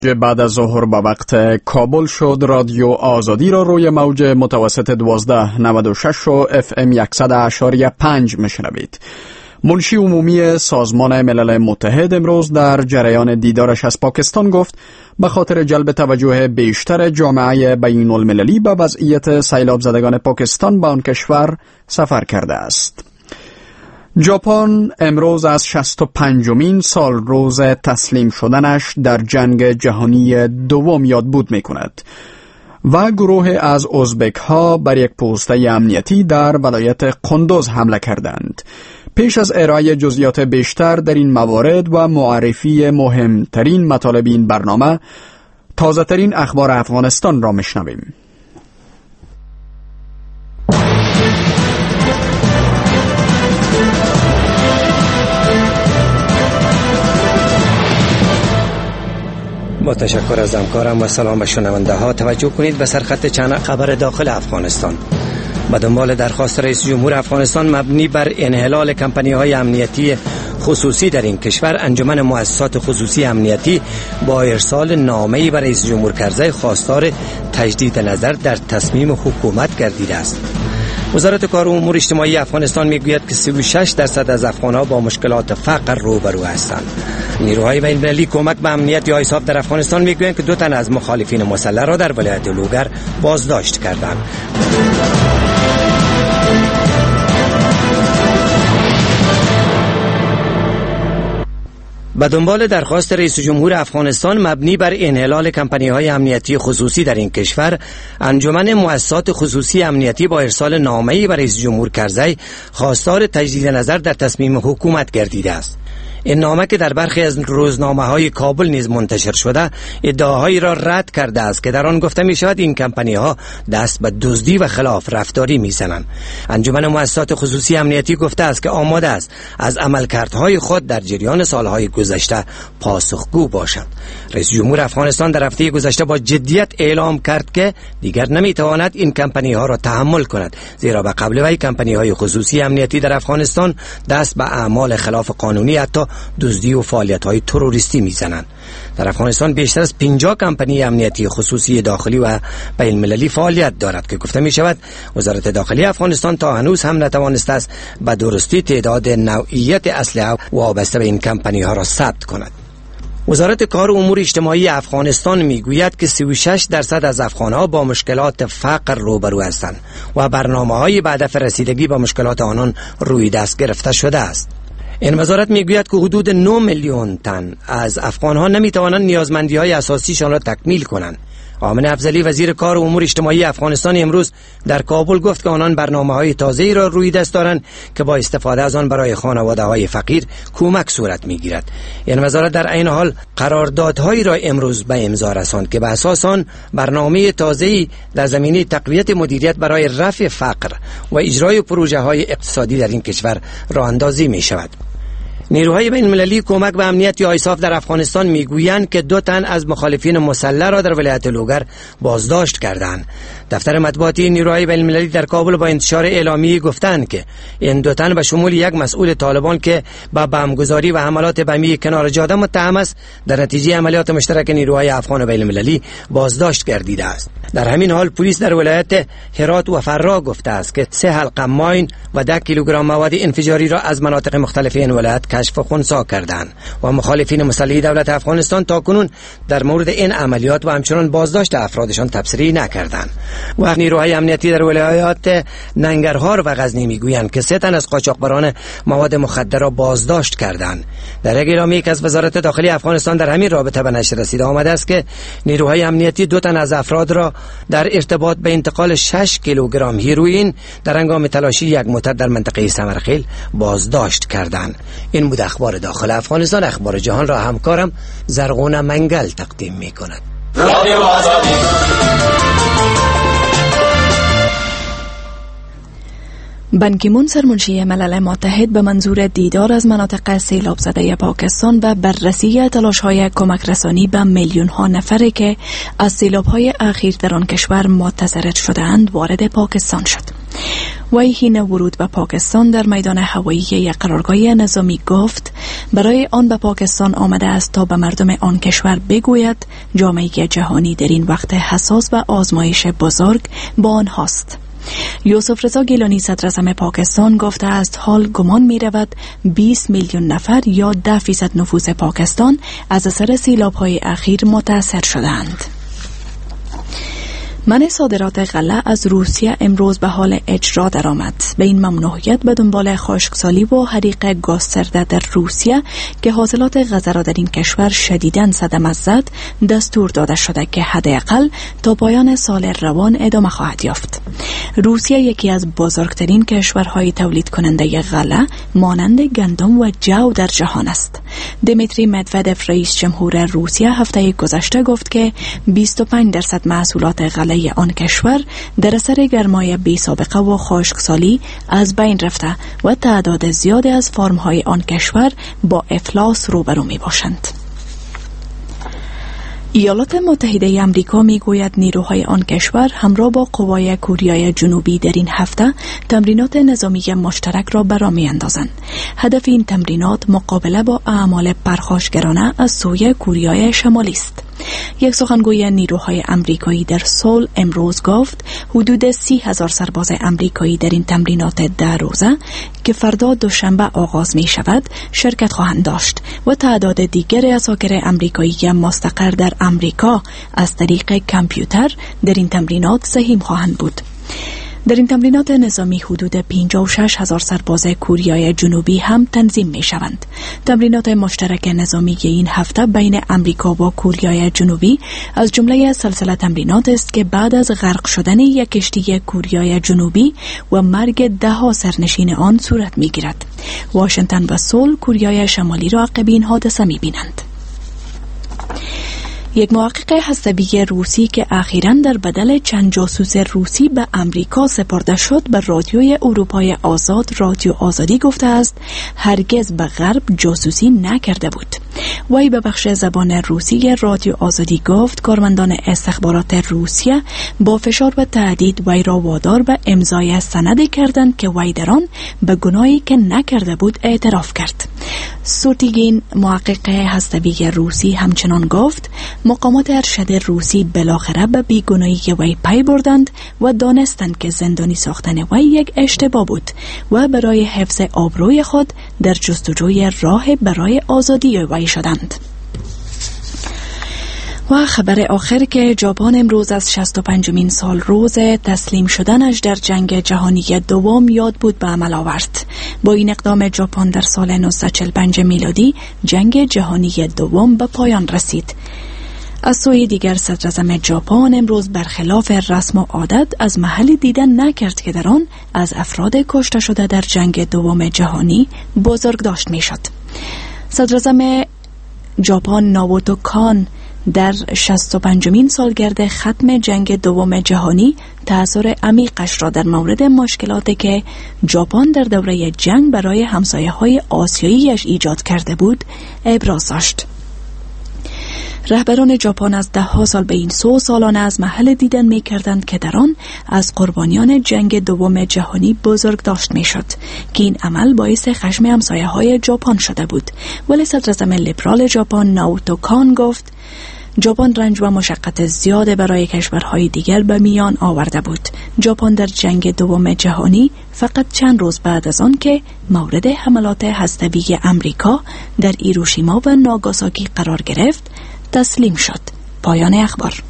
بعد از ظهر به وقت کابل شد رادیو آزادی را روی موج متوسط 1296 و FM 100.5 میشنوید. منشی عمومی سازمان ملل متحد امروز در جریان دیدارش از پاکستان گفت به خاطر جلب توجه بیشتر جامعه بین المللی به وضعیت سیلاب زدگان پاکستان به آن کشور سفر کرده است. ژاپن امروز از 65مین سال روز تسلیم شدنش در جنگ جهانی دوم یادبود می کند و گروه از ازبک ها بر یک پوسته امنیتی در ولایت قندوز حمله کردند. پیش از ارائه جزئیات بیشتر در این موارد و معرفی مهمترین مطالب این برنامه، تازه ترین اخبار افغانستان را میشنویم. با تشکر از همکارم و سلام به شنونده ها. توجه کنید به سرخط چند خبر داخل افغانستان. به دنبال درخواست رئیس جمهور افغانستان مبنی بر انحلال کمپانی های امنیتی خصوصی در این کشور، انجمن مؤسسات خصوصی امنیتی با ارسال نامه‌ای برای رئیس جمهور کرزی خواستار تجدید نظر در تصمیم حکومت گردیده است. وزارت کار و امور اجتماعی افغانستان میگوید که 36% از افغان‌ها با مشکلات فقر روبرو هستند. نیروهای بین‌المللی کمک به امنیت یا ایساف در افغانستان میگویند که 2 تن از مخالفین مسلح را در ولایت لوگر بازداشت کردند. به دنبال درخواست رئیس جمهور افغانستان مبنی بر انحلال کمپانی‌های امنیتی خصوصی در این کشور، انجمن مؤسسات خصوصی امنیتی با ارسال نامه‌ای برای رئیس جمهور کرزی خواستار تجدید نظر در تصمیم حکومت گردیده است. این نامه که در برخی از روزنامه‌های کابل نیز منتشر شده، ادعاهایی را رد کرده است که در آن گفته می‌شود این کمپانی‌ها دست به دزدی و خلاف رفتاری می‌زنند. انجمن مؤسسات خصوصی امنیتی گفته است که آماده است از عملکردهای خود در جریان سالهای گذشته پاسخگو باشد. رئیس جمهور افغانستان در هفته گذشته با جدیت اعلام کرد که دیگر نمی‌تواند این کمپانی‌ها را تحمل کند، زیرا به قبل وی کمپانی‌های خصوصی امنیتی در افغانستان دست به اعمال خلاف قانونی حتی دزدی و فعالیت‌های تروریستی می‌زنند. در افغانستان بیشتر از 50 کمپانی امنیتی خصوصی داخلی و بین‌المللی فعالیت دارد که گفته می‌شود وزارت داخلی افغانستان تا هنوز هم نتوانسته است به درستی تعداد نوعیت اسلحه وابسته به این کمپانی‌ها را ثبت کند. وزارت کار و امور اجتماعی افغانستان میگوید که 36% از افغان‌ها با مشکلات فقر روبرو هستند و برنامه‌های به هدف رسیدگی با مشکلات آنان روی دست گرفته شده است. این وزارت میگوید که حدود 9 میلیون تن از افغان‌ها نمیتوانند نیازمندی‌های اساسیشان را تکمیل کنند. آمن افضلی وزیر کار و امور اجتماعی افغانستان امروز در کابل گفت که آنان برنامه‌های تازه‌ای را روی دست دارند که با استفاده از آن برای خانواده‌های فقیر کمک صورت می‌گیرد. این وزارت در عین حال قراردادهایی را امروز به امضا رساند که به اساس آن برنامه تازه‌ای در زمینه تقویت مدیریت برای رفع فقر و اجرای پروژه‌های اقتصادی در این کشور راه‌اندازی می‌شود. نیروهای بین‌المللی کمک به امنیت یا ایساف در افغانستان میگویند که 2 تن از مخالفین مسلح را در ولایت لوگر بازداشت کردند. دفتر مطبوعاتی نیروهای بین‌المللی در کابل با انتشار اعلامیه‌ای گفتند که این 2 تن به شمول یک مسئول طالبان که با بمبگذاری و حملات بمی کنار جاده متهم است، در نتیجه عملیات مشترک نیروهای افغان و بین‌المللی بازداشت گردیده است. در همین حال پلیس در ولایت هرات و فرا گفته است که 3 حلقه ماین و 10 کیلوگرم مواد انفجاری را از مناطق مختلف این ولایت کشف و خنثی کردند و مخالفین مسلح دولت افغانستان تاکنون در مورد این عملیات و همچنان بازداشت افرادشان تبصره نکردند. و نیروهای امنیتی در ولایات ننگرهار و غزنی میگویند که 3 تن از قاچاقبران مواد مخدر را بازداشت کردند. در یک اعلامیه‌ای که از وزارت داخلی افغانستان در همین رابطه به نشر رسیده آمده است که نیروهای امنیتی 2 تن از افراد را در ارتباط به انتقال 6 کیلوگرم هیروئین در هنگام تلاشی یک موتر در منطقه سمرخیل بازداشت کردند. این بود اخبار داخل افغانستان. اخبار جهان را همکارم زرغونه منگل تقدیم می کند. رادیو آزادی. بان کی مون سرمنشی ملل متحد به منظور دیدار از مناطق سیلاب زده پاکستان و بررسی تلاش‌های کمک رسانی به میلیون‌ها نفری که از سیلاب‌های اخیر در آن کشور متضرر شده‌اند وارد پاکستان شد. وی حین ورود به پاکستان در میدان هوایی یک قرارگاه نظامی گفت برای آن به پاکستان آمده است تا به مردم آن کشور بگوید جامعه جهانی در این وقت حساس و آزمایش بزرگ با آنهاست. یوسف رضا گیلانی صدراعظم پاکستان گفته است حال گمان می رود 20 میلیون نفر یا 10% نفوس پاکستان از اثر سیلاب‌های اخیر متاثر شدند. منع صادرات غله از روسیه امروز به حال اجرا درآمد. به این ممنوعیت به دنبال خشکسالی و حریق گاسترده در روسیه که حاصلات غله را در این کشور شدیداً صدمه زد دستور داده شده که حداقل تا پایان سال روان ادامه خواهد یافت. روسیه یکی از بزرگترین کشورهای تولید کننده غله مانند گندم و جو در جهان است. دمیتری مدودف رئیس جمهور روسیه هفته گذشته گفت که 25% محصولات غله آن کشور در اثر گرمای بی سابقه و خشکسالی از بین رفته و تعداد زیادی از فارم‌های آن کشور با افلاس روبرو می باشند. ایالات متحده آمریکا میگوید نیروهای آن کشور همراه با قوای کوریای جنوبی در این هفته تمرینات نظامی مشترک را برآ می‌اندازند. هدف این تمرینات مقابله با اعمال پرخاشگرانه از سوی کوریای شمالی است. یک سخنگوی نیروهای آمریکایی در سول امروز گفت حدود 30,000 سرباز آمریکایی در این تمرینات 10 روزه که فردا دوشنبه آغاز می شود شرکت خواهند داشت و تعداد دیگر اساکر آمریکایی مستقر در آمریکا از طریق کامپیوتر در این تمرینات سهیم خواهند بود. در این تمرینات نظامی حدود 56,000 سرباز کوریای جنوبی هم تنظیم می شوند. تمرینات مشترک نظامی این هفته بین آمریکا و کوریای جنوبی از جمله سلسله تمرینات است که بعد از غرق شدن یک کشتی کوریای جنوبی و مرگ 10 سرنشین آن صورت می گیرد. واشنگتن و سول کوریای شمالی را عقب این حادثه می بینند. یک محقق هسته‌ای روسی که اخیراً در بدل چند جاسوس روسی به آمریکا سپرده شد به رادیوی اروپای آزاد رادیو آزادی گفته است هرگز به غرب جاسوسی نکرده بود. وی به بخش زبان روسی رادیو آزادی گفت کارمندان استخبارات روسیه با فشار و تهدید وی را وادار به امضای سندی کردند که وی در آن به گناهی که نکرده بود اعتراف کرد. سورتیگین محقق هسته‌ای روسی همچنان گفت مقامات ارشد روسی بالاخره به بیگناهی وی پی بردند و دانستند که زندانی ساختن وی یک اشتباه بود و برای حفظ آبروی خود در جستجوی راه برای آزادی وی شدند. و خبر آخر که ژاپن امروز از 65مین سال روز تسلیم شدنش در جنگ جهانی دوم یاد بود به عمل آورد. با این اقدام ژاپن در سال 1945 میلادی جنگ جهانی دوم به پایان رسید. از سوی دیگر صدراعظم ژاپن امروز برخلاف رسم و عادت از محلی دیدن نکرد که در آن از افراد کشته شده در جنگ دوم جهانی بزرگداشت میشد. صدراعظم ژاپن ناروتو کان در 65مین سالگرد ختم جنگ دوم جهانی تأثیر عمیقش را در مورد مشکلاتی که ژاپن در دوره جنگ برای همسایه‌های آسیایی‌اش ایجاد کرده بود ابراز داشت. رهبران ژاپن از 10 سال به این سو سالانه از محل دیدن می کردند که در آن از قربانیان جنگ دوم جهانی بزرگداشت می شد که این عمل باعث خشم همسایه‌های ژاپن شده بود. ولی صدراعظم لیبرال ژاپن ناروتو کان گفت ژاپن رنج و مشقت زیاد برای کشورهای دیگر به میان آورده بود. ژاپن در جنگ دوم جهانی فقط چند روز بعد از آن که مورد حملات هسته‌ای آمریکا در هیروشیما و ناگاساکی قرار گرفت تسلیم شد. پایان اخبار.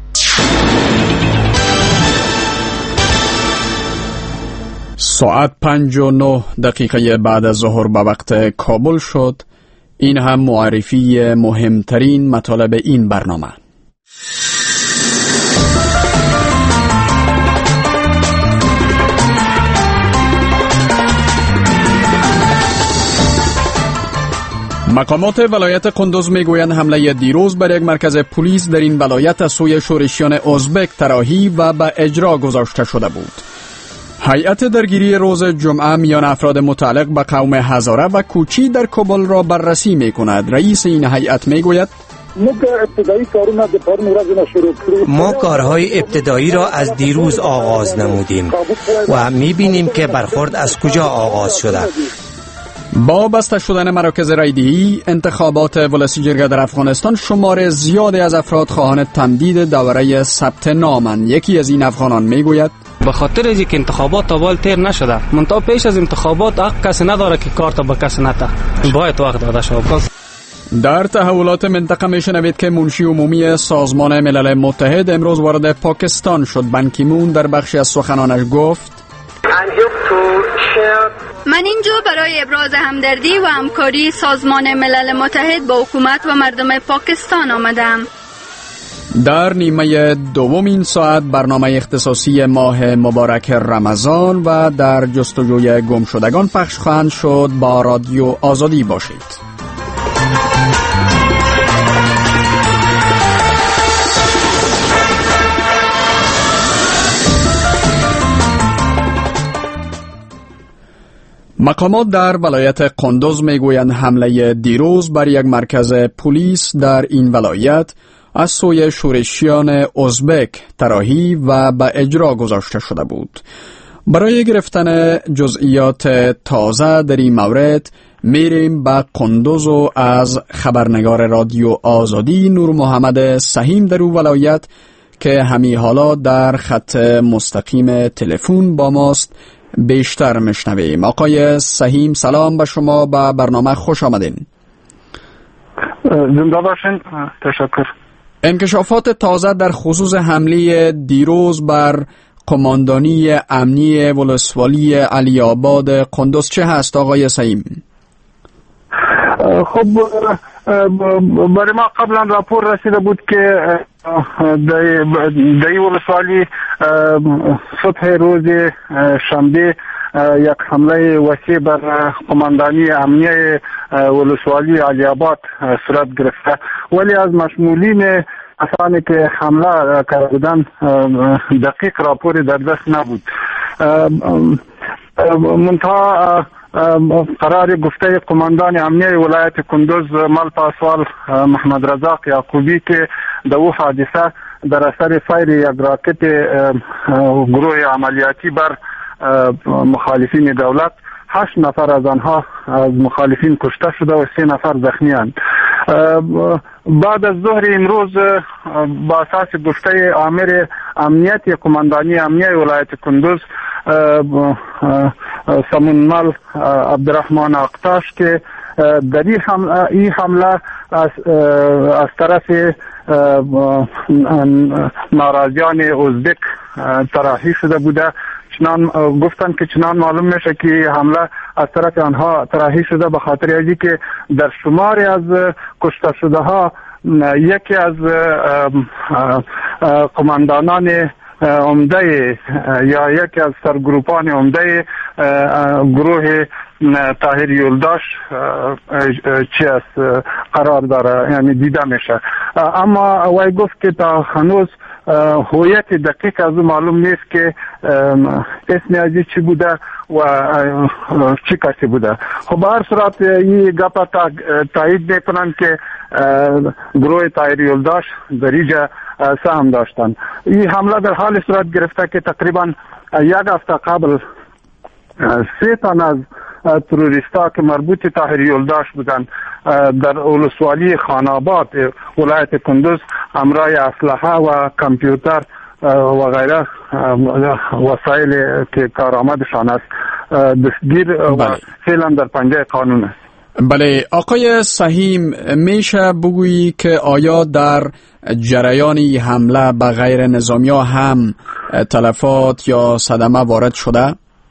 ساعت 5:09 بعد از ظهر به وقت کابل شد. این هم معرفی مهمترین مطالب این برنامه. مقامات ولایت قندوز میگویند حمله دیروز بر یک مرکز پلیس در این ولایت از سوی شورشیان ازبک طراحی و به اجرا گذاشته شده بود. هیئت درگیری روز جمعه میان افراد متعلق به قوم هزاره و کوچی در کابل را بررسی می کند. رئیس این هیئت می گوید ما کارهای ابتدایی را از دیروز آغاز نمودیم و می‌بینیم که برخورد از کجا آغاز شده. با بسته شدن مراکز رایدهی انتخابات ولسی جرگه در افغانستان شمار زیادی از افراد خواهان تمدید دوره ثبت نامند. یکی از این افغانان میگوید به خاطر از اینکه انتخابات اول تیر نشده، منتها پیش از انتخابات حق کسی نداره که کارت به کسی نده، باید وقت داده شود. در تحولات منطقه میشنوید که منشی عمومی سازمان ملل متحد امروز وارد پاکستان شد. بان کی مون در بخشی از سخنانش گفت من اینجا برای ابراز همدردی و همکاری سازمان ملل متحد با حکومت و مردم پاکستان آمدم. در نیمه دوم این ساعت برنامه اختصاصی ماه مبارک رمضان و در جستجوی گمشدگان پخش خواهند شد. با رادیو آزادی باشید. مقامات در ولایت قندوز میگویند حمله دیروز بر یک مرکز پلیس در این ولایت از سوی شورشیان ازبک طراحی و به اجرا گذاشته شده بود. برای گرفتن جزئیات تازه در این مورد میریم به قندوز و از خبرنگار رادیو آزادی نور محمد سهیم در او ولایت که همی حالا در خط مستقیم تلفن با ماست بیشتر مشنویم. آقای سهیم سلام به شما، به برنامه خوش آمدین. زنده باشین. تشکر. انکشافات تازه در خصوص حمله دیروز بر قماندانی امنی ولسوالی علی آباد قندوز چه هست آقای سهیم؟ خب برای ما قبلا راپور رسیده بود که در ولسوالی صبح روز شنبه یک حمله وسیع بر قماندانی امنی ولسوالی علی آباد صورت گرفته، ولی از مشمولین افرادی که حمله کرده بودند دقیق راپور در دست نبود. منتها قرار گفته قماندان امنیه ولایت کندوز مال پاسوال محمد رزاق یعقوبی که در او حادثه در اثر فایر یک راکت گروه عملیاتی بر مخالفین دولت 8 نفر از آنها از مخالفین کشته شده و 3 نفر زخمی اند. بعد از ظهر امروز با اساس گفته آمر امنیت قماندانی امنیه ولایت کندوز سمونمل عبدالرحمن اقتاش که در این حمله از طرف ناراضیان ازبک طراحی شده بوده. چنان گفتن که چنان معلوم میشه که حمله از طرف آنها طراحی شده به خاطر اینکه که در شماری از کشته شده ها یکی از قماندانان عمده یا یکی از سرگروپان عمده گروه طاهر یولداش چی است قرار داره، یعنی دیده میشه. اما وای گفت که تا هنوز هویت دقیق از او معلوم نیست که اسم ازی چی بوده و چی کسی بوده. خب به هر صورت این گپا تایید میکنن که گروه طاهر یولداش در اینجا سهم داشتن. این حمله در حال صورت گرفته که تقریبا یک هفته قبل 3 تن از تروریستا که مربوط طاهر یولداش بودن در ولسوالی خاناباد ولایت کندوز همراه اسلحه و کامپیوتر و غیره وسایل که کارآمدشان است دستگیر و فعلا در پنجه قانون است. بله آقای سهیم، میشه بگویی که آیا در جریان حمله به غیر نظامی ها هم تلفات یا صدمه وارد شده؟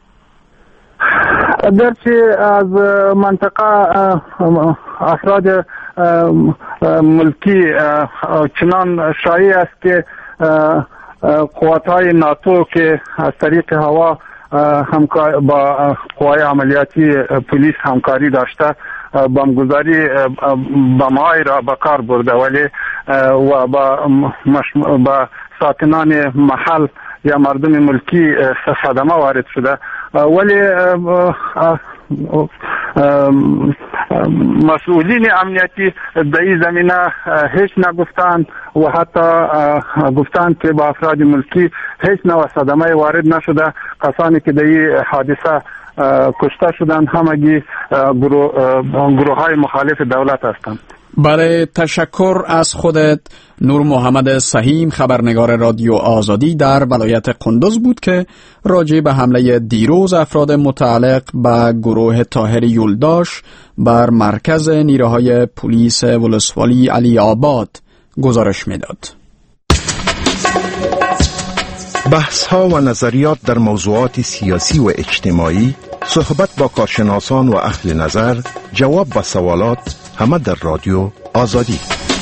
درچه از منطقه افراد ملکی چنان شایع است که قواتهای ناتو که از طریق هوا با قوای عملیاتی پلیس همکاری داشته بمبگذاری بم‌های را به کار برده، ولی و با ساکنان محل یا مردم ملکی صدمه وارد شده، ولی مسئولین امنیتی در این زمینه هیچ نگفتند و حتی گفتند که با افراد ملکی هیچ نوع صدمه وارد نشده. کسانی که در این حادثه کشته شدند همگی گروه های مخالف دولت هستند. برای تشکر از خودت. نور محمد سهیم، خبرنگار رادیو آزادی در ولایت قندوز بود که راجع به حمله دیروز افراد متعلق به گروه طاهر یولداش بر مرکز نیروهای پلیس ولسوالی علی آباد گزارش میداد. بحث‌ها و نظریات در موضوعات سیاسی و اجتماعی، صحبت با کارشناسان و اهل نظر، جواب به سوالات، همه در رادیو آزادی.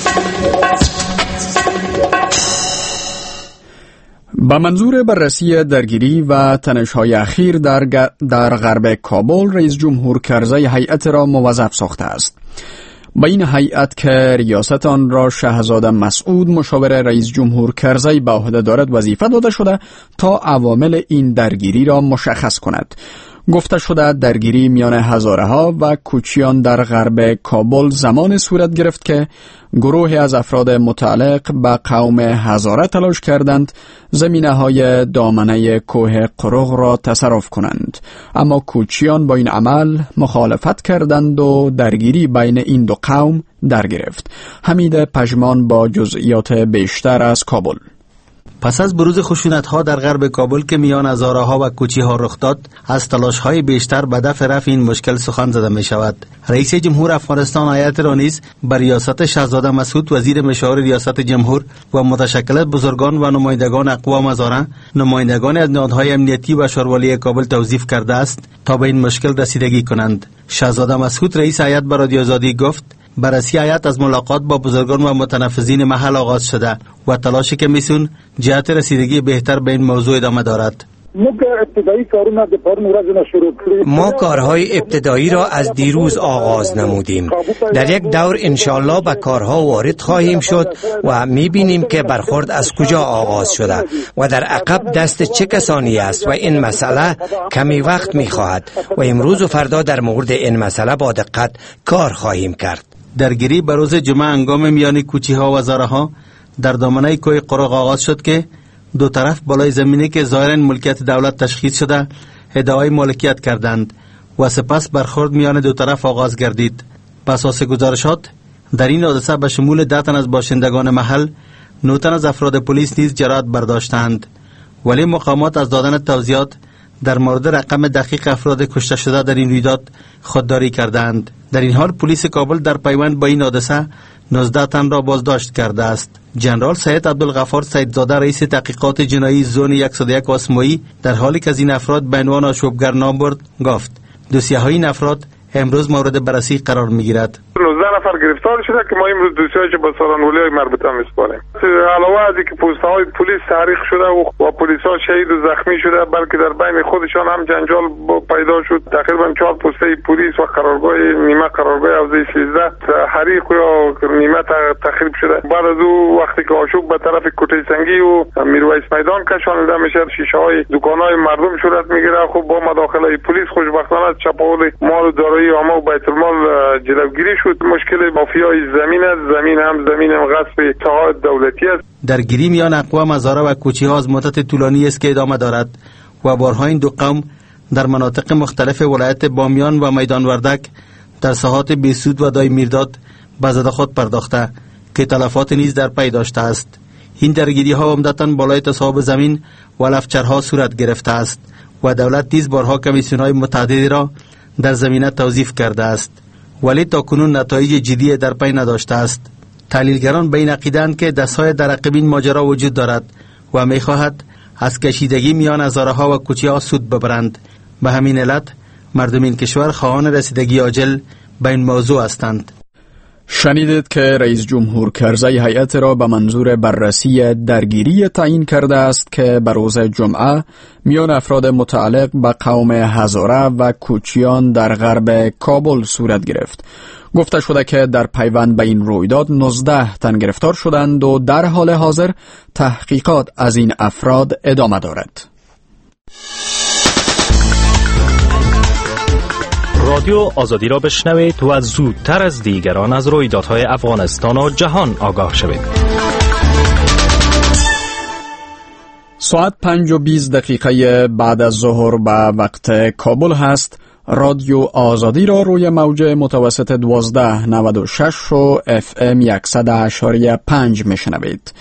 با منظور بررسی درگیری و تنش‌های اخیر در غرب کابل، رئیس جمهور کرزی هیئت را موظف ساخته است. با این هیئت که ریاست آن را شهزاده مسعود مشاور رئیس جمهور کرزی به عهده دارد وظیفه داده شده تا عوامل این درگیری را مشخص کند. گفته شده درگیری میان هزاره ها و کوچیان در غرب کابل زمان صورت گرفت که گروهی از افراد متعلق به قوم هزاره تلاش کردند زمینه های دامنه کوه قرغ را تصرف کنند، اما کوچیان با این عمل مخالفت کردند و درگیری بین این دو قوم در گرفت. حمید پژمان با جزئیات بیشتر از کابل. پس از بروز خشونت‌ها در غرب کابل که میان هزاره‌ها و کوچی‌ها رخ داد، از تلاش‌های بیشتر به دفع رفع این مشکل سخن زده می‌شود. رئیس جمهور افغانستان هیئت را نیز بر ریاست شهزاده مسعود وزیر مشاور ریاست جمهور و متشکل بزرگان و نمایندگان اقوام هزاره، نمایندگان از نهادهای امنیتی و شاروالی کابل توظیف کرده است تا به این مشکل رسیدگی کنند. شهزاده مسعود رئیس هیئت بر رادیو آزادی گفت بررسی هیئت از ملاقات با بزرگان و متنفذین محل آغاز شده و تلاشی که میسون جهت رسیدگی بهتر به این موضوع ادامه دارد. ما کارهای ابتدایی را از دیروز آغاز نمودیم. در یک دور انشاءالله به کارها وارد خواهیم شد و میبینیم که برخورد از کجا آغاز شده و در عقب دست چه کسانی است و این مسئله کمی وقت میخواهد و امروز و فردا در مورد این مسئله با دقت کار خواهیم کرد. درگیری به روز جمعه هنگام میان کوچی‌ها و هزاره‌ها در دامنه کوه قرغ آغاز شد که دو طرف بالای زمینی که ظاهراً ملکیت دولت تشخیص شده ادعای مالکیت کردند و سپس برخورد میان دو طرف آغاز گردید. بر اساس گزارشات در این حادثه به شمول 10 تن از باشندگان محل 9 تن از افراد پلیس نیز جراحت برداشتند، ولی مقامات از دادن توضیحات در مورد رقم دقیق افراد کشته شده در این رویداد خودداری کردند. در این حال پلیس کابل در پیوند با این حادثه 19 تن را بازداشت کرده است. جنرال سید عبدالغفار سیدزاده رئیس تحقیقات جنایی زون 101 آسمایی در حالی که از این افراد به عنوان آشوبگر نام برد گفت دوسیه‌های این افراد امروز مورد بررسی قرار میگیرد. 19 نفر گرفتار شده که ما امروز دوسیه‌اش به سرانولی مربوطه میسپاریم. علاوه از اینکه پست‌های پلیس تحریق شده و پلیس‌ها شهید و زخمی شده، بلکه در بین خودشان هم جنجال پیدا شد. تقریبا 4 پسته پلیس و قرارگاه نیمه قرارگاه حوزه 13 تحریق یا نیمه تخریب شده. بعد از او وقتی که آشوب به طرف کوټه سنگی و میرویس میدان کشانیده میشه، شیشه‌های دکان‌های مردم صورت میگیره. خب با مداخله پلیس خوشبختانه چپاول مال و دارایی عامه و بیت المال جلوگیری شد. مشکل مافیای زمین هم غصب تقاعد دولتی است. درگیری میان اقوام هزاره و کوچی‌ها از مدت طولانی است که ادامه دارد و بارها این دو قوم در مناطق مختلف ولایت بامیان و میدان وردک در ساحات بیسود و دای میرداد به زد خود پرداخته که تلفات نیز در پی داشته است. این درگیری ها عمدتاً بالای تصاحب زمین و لفچرها صورت گرفته است و دولت نیز بارها کمیسیون‌های متعددی را در زمینه توظیف کرده است، ولی تاکنون نتایج جدی در پی نداشته است. تحلیلگران به این عقیده‌اند که دست‌های در عقب این ماجرا وجود دارد و می‌خواهد از کشیدگی میان هزاره‌ها و کوچه‌ها سود ببرند. به همین علت مردم این کشور خواهان رسیدگی عاجل به این موضوع هستند. شنیدید که رئیس جمهور کرزی هیئت را به منظور بررسی درگیری تعیین کرده است که به روز جمعه میان افراد متعلق به قوم هزاره و کوچیان در غرب کابل صورت گرفت. گفته شده که در پیوند به این رویداد 19 تن گرفتار شدند و در حال حاضر تحقیقات از این افراد ادامه دارد. رادیو آزادی را بشنوید و زودتر از دیگران از رویدادهای افغانستان و جهان آگاه شوید. ساعت 5:20 بعد از ظهر به وقت کابل هست. رادیو آزادی را روی موج متوسط 1296 و FM 100.5 میشنوید.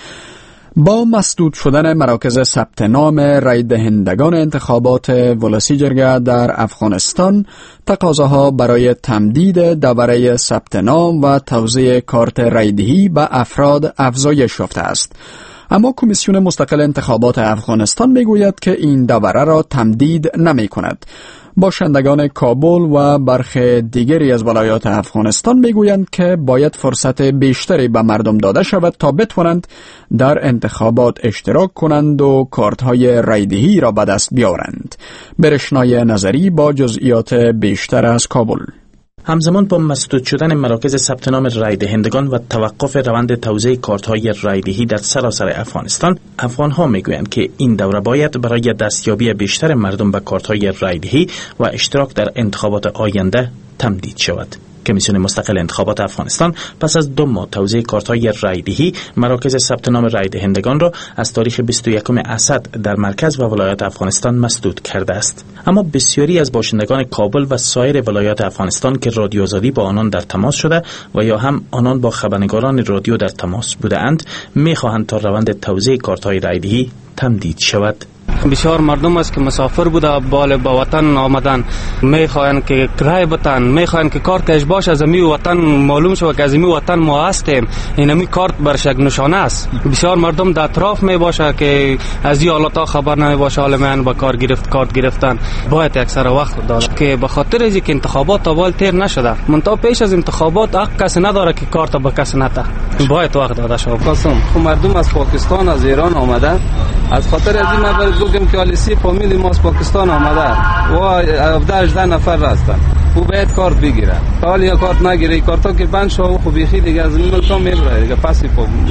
با مسدود شدن مراکز ثبت نام رای دهندگان انتخابات ولسی جرگه در افغانستان، تقاضاها برای تمدید دوره ثبت نام و توزیع کارت رایدهی به افراد افزایش یافته است. اما کمیسیون مستقل انتخابات افغانستان میگوید که این دوره را تمدید نمی کند. باشندگان کابل و برخی دیگری از ولایات افغانستان میگویند که باید فرصت بیشتری به مردم داده شود تا بتوانند در انتخابات اشتراک کنند و کارت‌های رایدهی را به دست بیاورند. برشنای نظری با جزئیات بیشتر از کابل. همزمان با مسدود شدن مراکز ثبت نام رای دهندگان و توقف روند توزیع کارت‌های رایدهی در سراسر افغانستان، افغان‌ها میگویند که این دوره باید برای دستیابی بیشتر مردم به کارت‌های رایدهی و اشتراک در انتخابات آینده تمدید شود. کمیسیون مستقل انتخابات افغانستان پس از 2 ماه توزیع کارت‌های رایدهی مراکز ثبت نام رای دهندگان را از تاریخ 21 اسد در مرکز و ولایات افغانستان مسدود کرده است. اما بسیاری از باشندگان کابل و سایر ولایات افغانستان که رادیو آزادی با آنان در تماس شده و یا هم آنان با خبرنگاران رادیو در تماس بودند، می‌خواهند تا روند توزیع کارت‌های رایدهی تمدید شود. بسیار مردم است که مسافر بوده به وطن آمدن، میخواهند که رای بتن، میخواهند که کارت کش باشه از می وطن معلوم شود که از می وطن ما هستیم. اینمی کارت برش یک نشانه است. بسیار مردم در اطراف می باشه که از این حالات خبر نمی باشه، حالا میان با کارت گرفتن. باید اکثر وقت داد که به خاطر اینکه انتخابات اول تیر نشده، منتها پیش از انتخابات حق کسی نداره که کارت به کسی نده. باید وقت داده شود. قسم مردم از پاکستان از ایران آمده، از خاطر از این نفر بگم که آلیسی فامیلی ما از پاکستان آمده و 18 نفر هستن، او باید کارت بگیره. حالا یا کارت نگیره، کارتا که بند شو خو بیخی دیگه از این ملک میبره دیگه، پس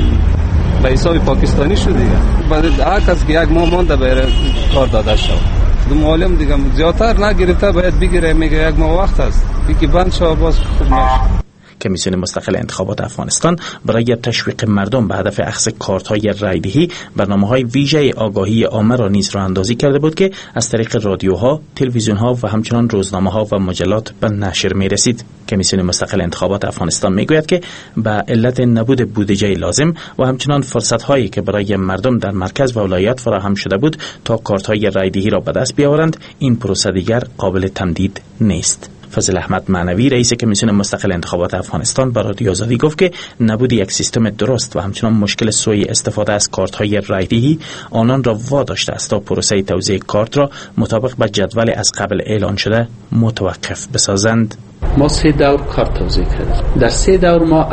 به حساب پاکستانی شد دیگه. بعد هر کس که یک ماه مونده بره کارت داده شد. دو معلم دیگه زیادتر نگرفته باید بگیره، میگه یک ماه وقت است یکی بند شو باز خوب میشه. کمیسیون مستقل انتخابات افغانستان برای تشویق مردم به هدف اخذ کارت‌های رایدهی برنامه‌های ویژه آگاهی عامه را نیز راه‌اندازی کرده بود که از طریق رادیوها، تلویزیون‌ها و همچنین روزنامه‌ها و مجلات به نشر می‌رسید. کمیسیون مستقل انتخابات افغانستان می‌گوید که به علت نبود بودجه لازم و همچنین فرصت‌هایی که برای مردم در مرکز و ولایات فراهم شده بود تا کارت‌های رایدهی را به دست بیاورند، این پروسه دیگر قابل تمدید نیست. فضل احمد معنوی رئیس کمیسیون مستقل انتخابات افغانستان به رادیو آزادی گفت که نبود یک سیستم درست و همچنین مشکل سوء استفاده از کارت‌های رایدهی آنان را واداشته است تا پروسه توزیع کارت را مطابق با جدول از قبل اعلان شده متوقف بسازند. ما 3 دور کارت توزیع کردیم. در 3 دور ما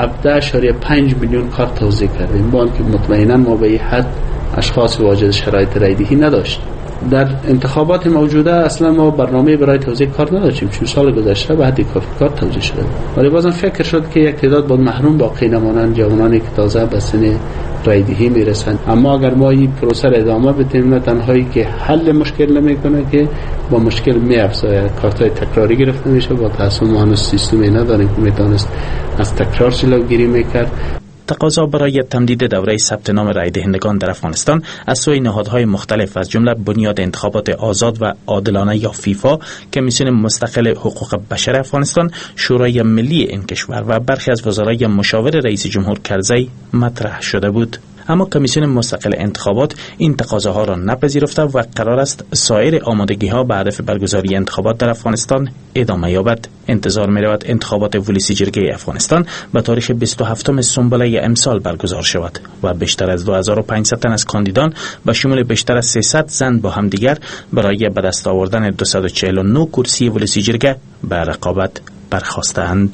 17.5 میلیون کارت توزیع کردیم، با اینکه مطمئنا ما به این حد اشخاص واجد شرایط رایدهی نداشتیم. در انتخابات موجوده اصلا ما برنامه برای توزیع کارت نداشتیم، چون سال گذشته به حد کافی کارت توزیع شده، ولی بازم فکر شد که یک تعداد بود محروم باقی نمانند، جوانانی که تازه به سن رایدهی میرسند. اما اگر ما این پروسه را ادامه بدیم، نه تنهایی که حل مشکل نمیکنه که با مشکل میافزاید. کارت‌های تکراری گرفته میشه، با تاسف ما هنوز سیستمی نداریم که میتونست از تکرار جلوگیری میکرد. تقاضا برای تمدید دوره ثبت نام رای دهندگان در افغانستان از سوی نهادهای مختلف از جمله بنیاد انتخابات آزاد و عادلانه یا فیفا، کمیسیون مستقل حقوق بشر افغانستان، شورای ملی این کشور و برخی از وزرای مشاور رئیس جمهور کرزی مطرح شده بود. اما کمیسیون مستقل انتخابات این تقاضاها را نپذیرفته و قرار است سایر آمادگی‌ها به هدف برگزاری انتخابات در افغانستان ادامه یابد. انتظار می‌رود انتخابات ولسی جرگه افغانستان به تاریخ 27 سنبله امسال برگزار شود و بیشتر از 2500 تن از کاندیدان به شمول بیشتر از 300 زن با همدیگر برای به دست آوردن 249 کرسی ولسی جرگه به رقابت برخاستند.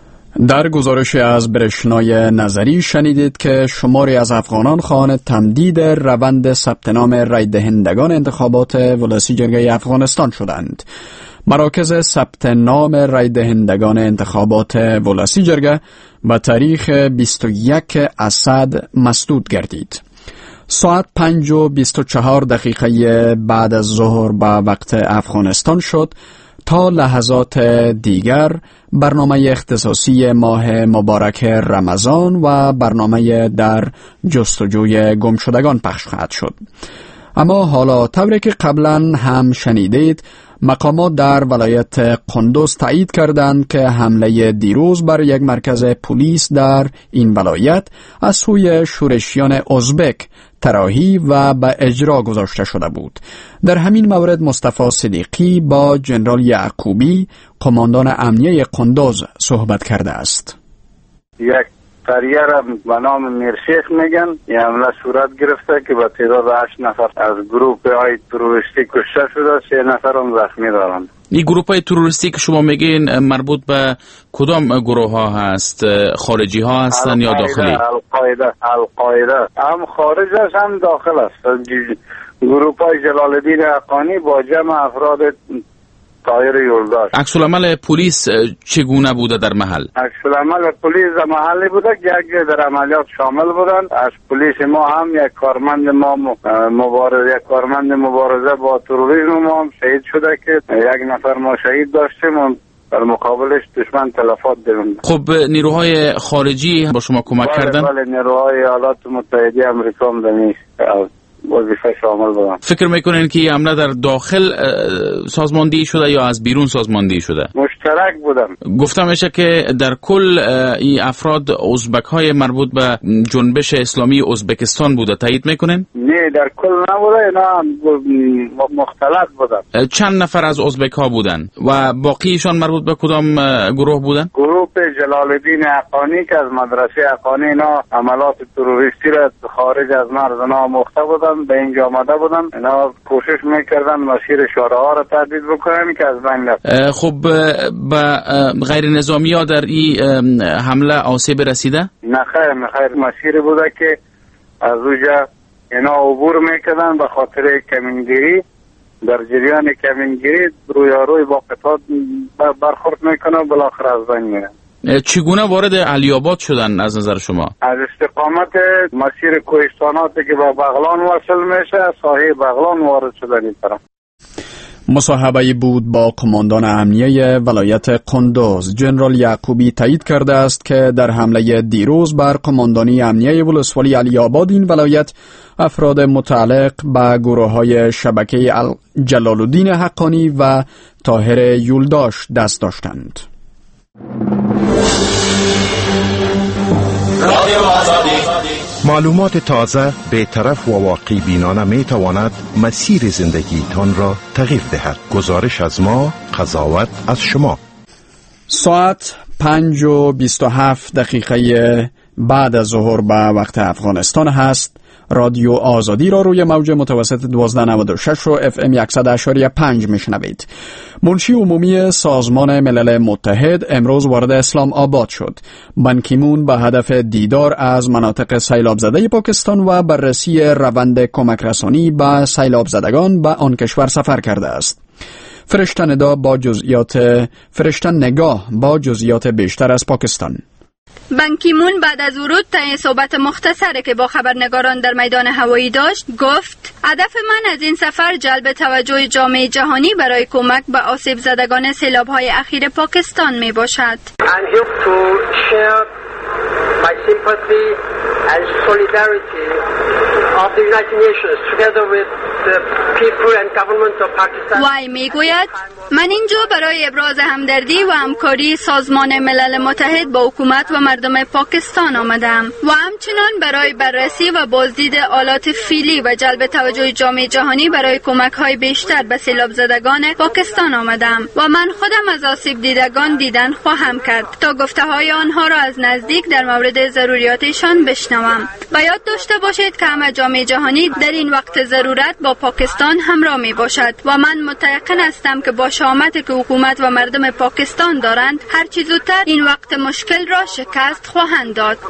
در گزارشی از برشنای نظری شنیدید که شماری از افغانان خواهان تمدید روند ثبت نام رای دهندگان انتخابات ولسی جرگه افغانستان شدند. مراکز ثبت نام رای دهندگان انتخابات ولسی جرگه به تاریخ 21 اسد مسدود گردید. ساعت 5:24 بعد از ظهر به وقت افغانستان شد. تا لحظات دیگر برنامه اختصاصی ماه مبارک رمضان و برنامه در جستجوی گمشدگان پخش خواهد شد. اما حالا طوری که قبلا هم شنیدید، مقامات در ولایت قندوز تایید کردند که حمله دیروز بر یک مرکز پلیس در این ولایت از سوی شورشیان ازبک طراحی و به اجرا گذاشته شده بود. در همین مورد مصطفی صدیقی با جنرال یعقوبی قماندان امنیه قندوز صحبت کرده است. یک قریه را به نام میرشیخ میگن، این حمله صورت گرفته که به تعداد 8 نفر از گروه های تروریستی کشته شده، 3 نفر هم زخمی دارند. این گروه های تروریستی که شما میگین مربوط به کدام گروه ها هست؟ خارجی ها هستن یا داخلی؟ القاعده هم خارج است هم داخل است. گروه های جلال الدین حقانی با جمع افراد طاهر یولداش. عکس العمل پلیس چگونه بوده در محل؟ عکس العمل پلیس در محلی بوده که یک در عملیات شامل بودند. از پلیس ما هم یک کارمند مبارزه با تروریسم ما هم شهید شده که یک نفر ما شهید داشتیم، در مقابلش دشمن تلفات دادند. خب نیروهای خارجی با شما کمک کردن؟ بله، نیروهای ایالات متحده آمریکا هم در وظیفه شامل بودن. فکر میکنین که این حمله در داخل سازماندهی شده یا از بیرون سازماندهی شده؟ مشترک بودن. گفتم میشه که در کل این افراد ازبک های مربوط به جنبش اسلامی ازبکستان بوده، تایید میکنین؟ نه، در کل نبوده، اینا مختلط بودن. چند نفر از ازبک ها بودن و باقیشان مربوط به کدام گروه بودن؟ گروه جلال الدین حقانی که از مدرسه حقانی اینا عملات تروریستی را خارج از مرز آموخته بودن، به اینجا آمده بودن. اینا کوشش میکردن مسیر شارع‌ها را تهدید بکنن که از بین رفت. خب به غیر نظامی ها در این حمله آسیب رسیده؟ نه خیر، مسیر بوده که از اونجا اینا عبور میکردن به خاطر کمینگیری. در جریان کمینگیری رویاروی با قطعات برخورد میکنن و بالاخره از بین میرن. چگونه وارد علی آباد شدن از نظر شما؟ از استقامت مسیر کوهستاناتی که با بغلان وصل میشه، ساحه بغلان وارد شدن این طرف. مصاحبه بود با قماندان امنیه ولایت قندوز. جنرال یعقوبی تایید کرده است که در حمله دیروز بر قماندانی امنیه ولسوالی علی آباد این ولایت افراد متعلق به گروه‌های شبکه جلال الدین حقانی و طاهر یولداش دست داشتند. معلومات تازه، بی‌طرف و واقعی بینانه می تواند مسیر زندگیتان را تغییر دهد. گزارش از ما، قضاوت از شما. ساعت 5:27 بعد از ظهر به وقت افغانستان هست. رادیو آزادی را روی موج متوسط 1296 و FM 100.5 میشنوید. منشی عمومی سازمان ملل متحد امروز وارد اسلام آباد شد. بان کی مون به هدف دیدار از مناطق سیلاب زده پاکستان و بررسی روند کمک رسانی به سیلاب زدگان به آن کشور سفر کرده است. فرشته نگاه با جزئیات بیشتر از پاکستان. بان کی مون بعد از ورود طی صحبت مختصری که با خبرنگاران در میدان هوایی داشت گفت هدف من از این سفر جلب توجه جامعه جهانی برای کمک به آسیب زدگان سیلاب‌های اخیر پاکستان می باشد. My sympathy and solidarity of the United Nations together with the people and government of Pakistan. وی میگوید من اینجا برای ابراز همدردی و همکاری سازمان ملل متحد با حکومت و مردم پاکستان آمدم و همچنان برای بررسی و بازدید آلات فیلی و جلب توجه جامعه جهانی برای کمک‌های بیشتر به سیلاب زدگان پاکستان آمدم و من خودم از آسیب دیدگان دیدن خواهم کرد تا گفته‌های آنها را از نزدیک در مورد ضروریاتشان بشنوم. و یاد داشته باشید که همه جامعه جهانی در این وقت ضرورت با پاکستان همراه می باشد و من متيقن هستم که با شامتی که حکومت و مردم پاکستان دارند هر چه زودتر این وقت مشکل را شکست خواهند داد.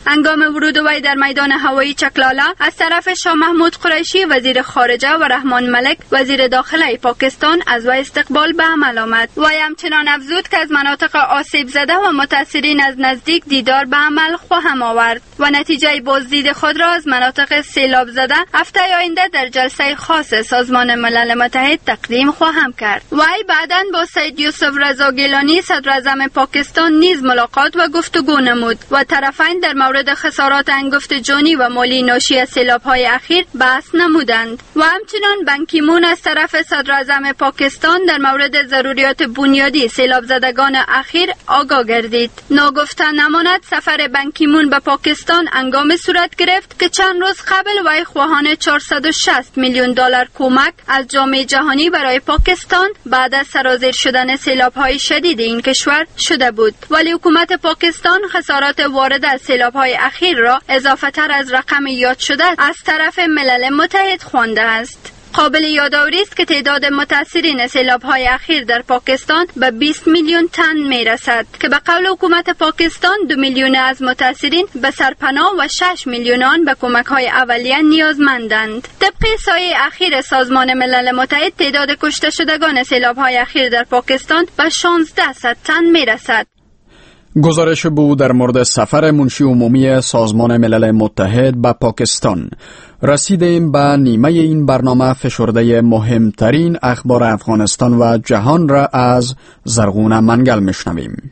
هنگام ورود وی در میدان هوایی چکلالا از طرف شاه محمود قریشی وزیر خارجه و رحمان ملک وزیر داخله پاکستان از وی استقبال به عمل آمد. وی همچنان افزود که از مناطق آسیب زده و متاثرین از نزدیک دیدار به عمل خواهم آورد و نتیجه بازدید خود را از مناطق سیلاب زده هفته آینده در جلسه خاص سازمان ملل متحد تقدیم خواهم کرد. وی بعداً با سید یوسف رضا گیلانی صدر اعظم پاکستان نیز ملاقات و گفتگو نمود و طرفین در مورد خسارات انگفت جانی و مالی ناشی از سیلاب‌های اخیر بحث نمودند و همچنان بان کی مون از طرف صدر اعظم پاکستان در مورد ضروریات بنیادی سیلاب زدگان اخیر آگاه گردید. ناگفته نماند سفر بان کی مون به پاکستان هنگام صورت گرفت که چند روز قبل وی خواهان 460 میلیون دلار کمک از جامعه جهانی برای پاکستان بعد از سرازیر شدن سیلاب‌های شدید این کشور شده بود، ولی حکومت پاکستان خسارات وارد از سیلاب‌های اخیر را اضافه تر از رقم یاد شده از طرف ملل متحد خوانده است. قابل یادآوری است که تعداد متاثرین سیلاب‌های اخیر در پاکستان به 20 میلیون تن میرسد که به قول حکومت پاکستان 2 میلیون از متاثرین به سرپناه و 6 میلیون آن به کمک‌های اولیه نیازمندند. طبق احصایه اخیر سازمان ملل متحد تعداد کشته شدگان سیلاب‌های اخیر در پاکستان به 1600 تن میرسد. گزارش بود در مورد سفر منشی عمومی سازمان ملل متحد به پاکستان. رسیدیم به نیمه این برنامه. فشرده مهمترین اخبار افغانستان و جهان را از زرغون منگل میشنویم.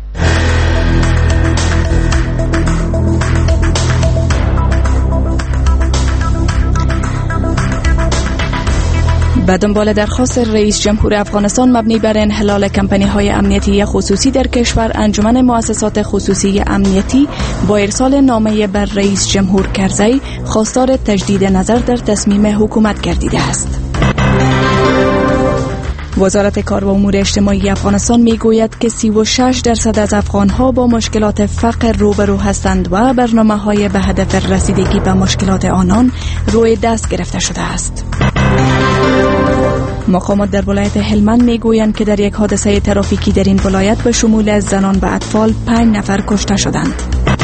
به دنبال درخواست رئیس جمهور افغانستان مبنی بر انحلال کمپانی‌های امنیتی خصوصی در کشور، انجمن مؤسسات خصوصی امنیتی با ارسال نامه بر رئیس جمهور کرزی خواستار تجدید نظر در تصمیم حکومت گردیده است. وزارت کار و امور اجتماعی افغانستان میگوید که 36% از افغانها با مشکلات فقر روبرو هستند و برنامه‌های به هدف رسیدگی به مشکلات آنان روی دست گرفته شده است. مقامات در ولایت هلمند میگویند که در یک حادثه ترافیکی در این ولایت به شمول زنان و اطفال 5 نفر کشته شدند.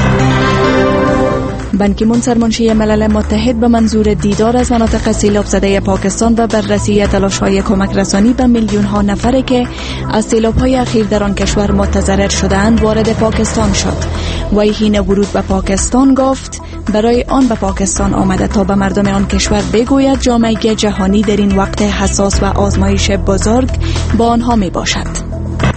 بان کی مون سرمنشی ملل متحد به منظور دیدار از مناطق سیلاب زده پاکستان و بررسی تلاش‌های کمک رسانی به میلیون‌ها نفری که از سیلاب‌های اخیر در آن کشور متضرر شدند وارد پاکستان شد. وی حین ورود به پاکستان گفت برای آن به پاکستان آمده تا به مردم آن کشور بگوید جامعه جهانی در این وقت حساس و آزمایش بزرگ با آنها می باشد.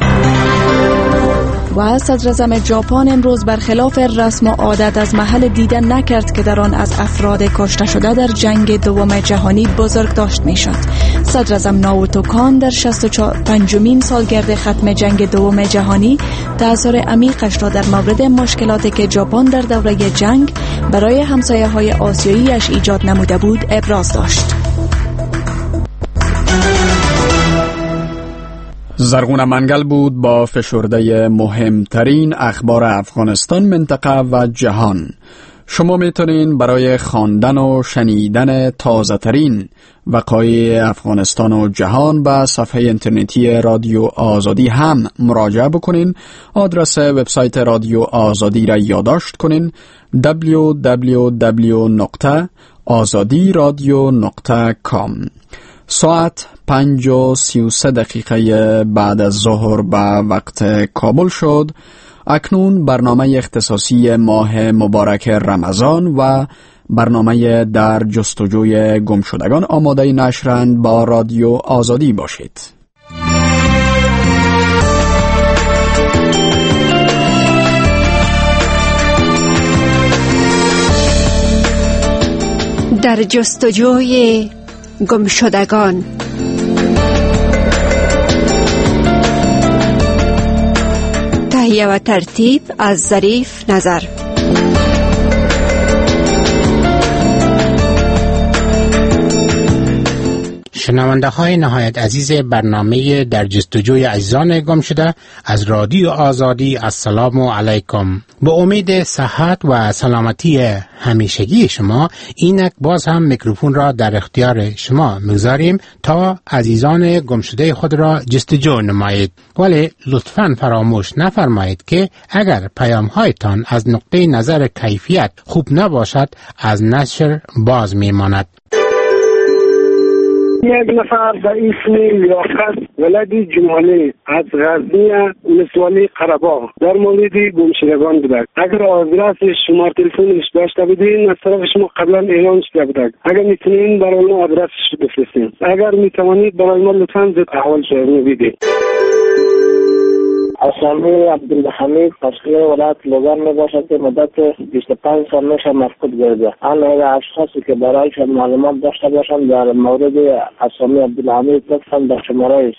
و صدر اعظم ژاپن امروز برخلاف رسم و عادت از محل دیدن نکرد که در آن از افراد کشته شده در جنگ دوم جهانی بزرگداشت میشد. صدر اعظم ناروتو کان در 65مین سالگرد ختم جنگ دوم جهانی تأثیر عمیقش را در مورد مشکلاتی که ژاپن در دوره جنگ برای همسایه‌های آسیایی‌اش ایجاد نموده بود ابراز داشت. زرغون منگل بود با فشرده مهمترین اخبار افغانستان، منطقه و جهان. شما میتونین برای خواندن و شنیدن تازه ترین وقایع افغانستان و جهان به صفحه اینترنتی رادیو آزادی هم مراجعه بکنین. آدرس وبسایت رادیو آزادی را یادداشت کنین: www.azadiradio.com. ساعت 5:33 بعد از ظهر به وقت کابل شد. اکنون برنامه اختصاصی ماه مبارک رمضان و برنامه در جستجوی گمشدگان آماده نشرند. با رادیو آزادی باشید. در جستجوی گمشدگان. تهیه و ترتیب از ظریف نظر. شنونده های نهایت عزیز برنامه در جستجوی عزیزان گم شده از رادیو آزادی، السلام علیکم. با امید صحت و سلامتی همیشگی شما اینک باز هم میکروفون را در اختیار شما میگذاریم تا عزیزان گم شده خود را جستجو نمایید، ولی لطفاً فراموش نفرمایید که اگر پیام هایتان از نقطه نظر کیفیت خوب نباشد از نشر باز میماند. یک نفر به اسم لیاقت ولدی جمالی از غزنی ولسوالی قره‌باغ در مورد گمشدگان بودند. اگر آدرس شماره تلفنش داشته بودین از طرف شما قبلا اعلام شده بود. اگر میتونین برای ما آدرسش بفرستین. اگر میتوانید برای ما لطفاً زد احوال شما بدید. اسامی عبدالحمید مسئول ولایت لوگان می باشد که مدت 25 سال میشه مفقود گرده. آن اشخاصی که برایشان معلومات داشته باشند در مورد اسامی عبدالحمید لطفاً در شماره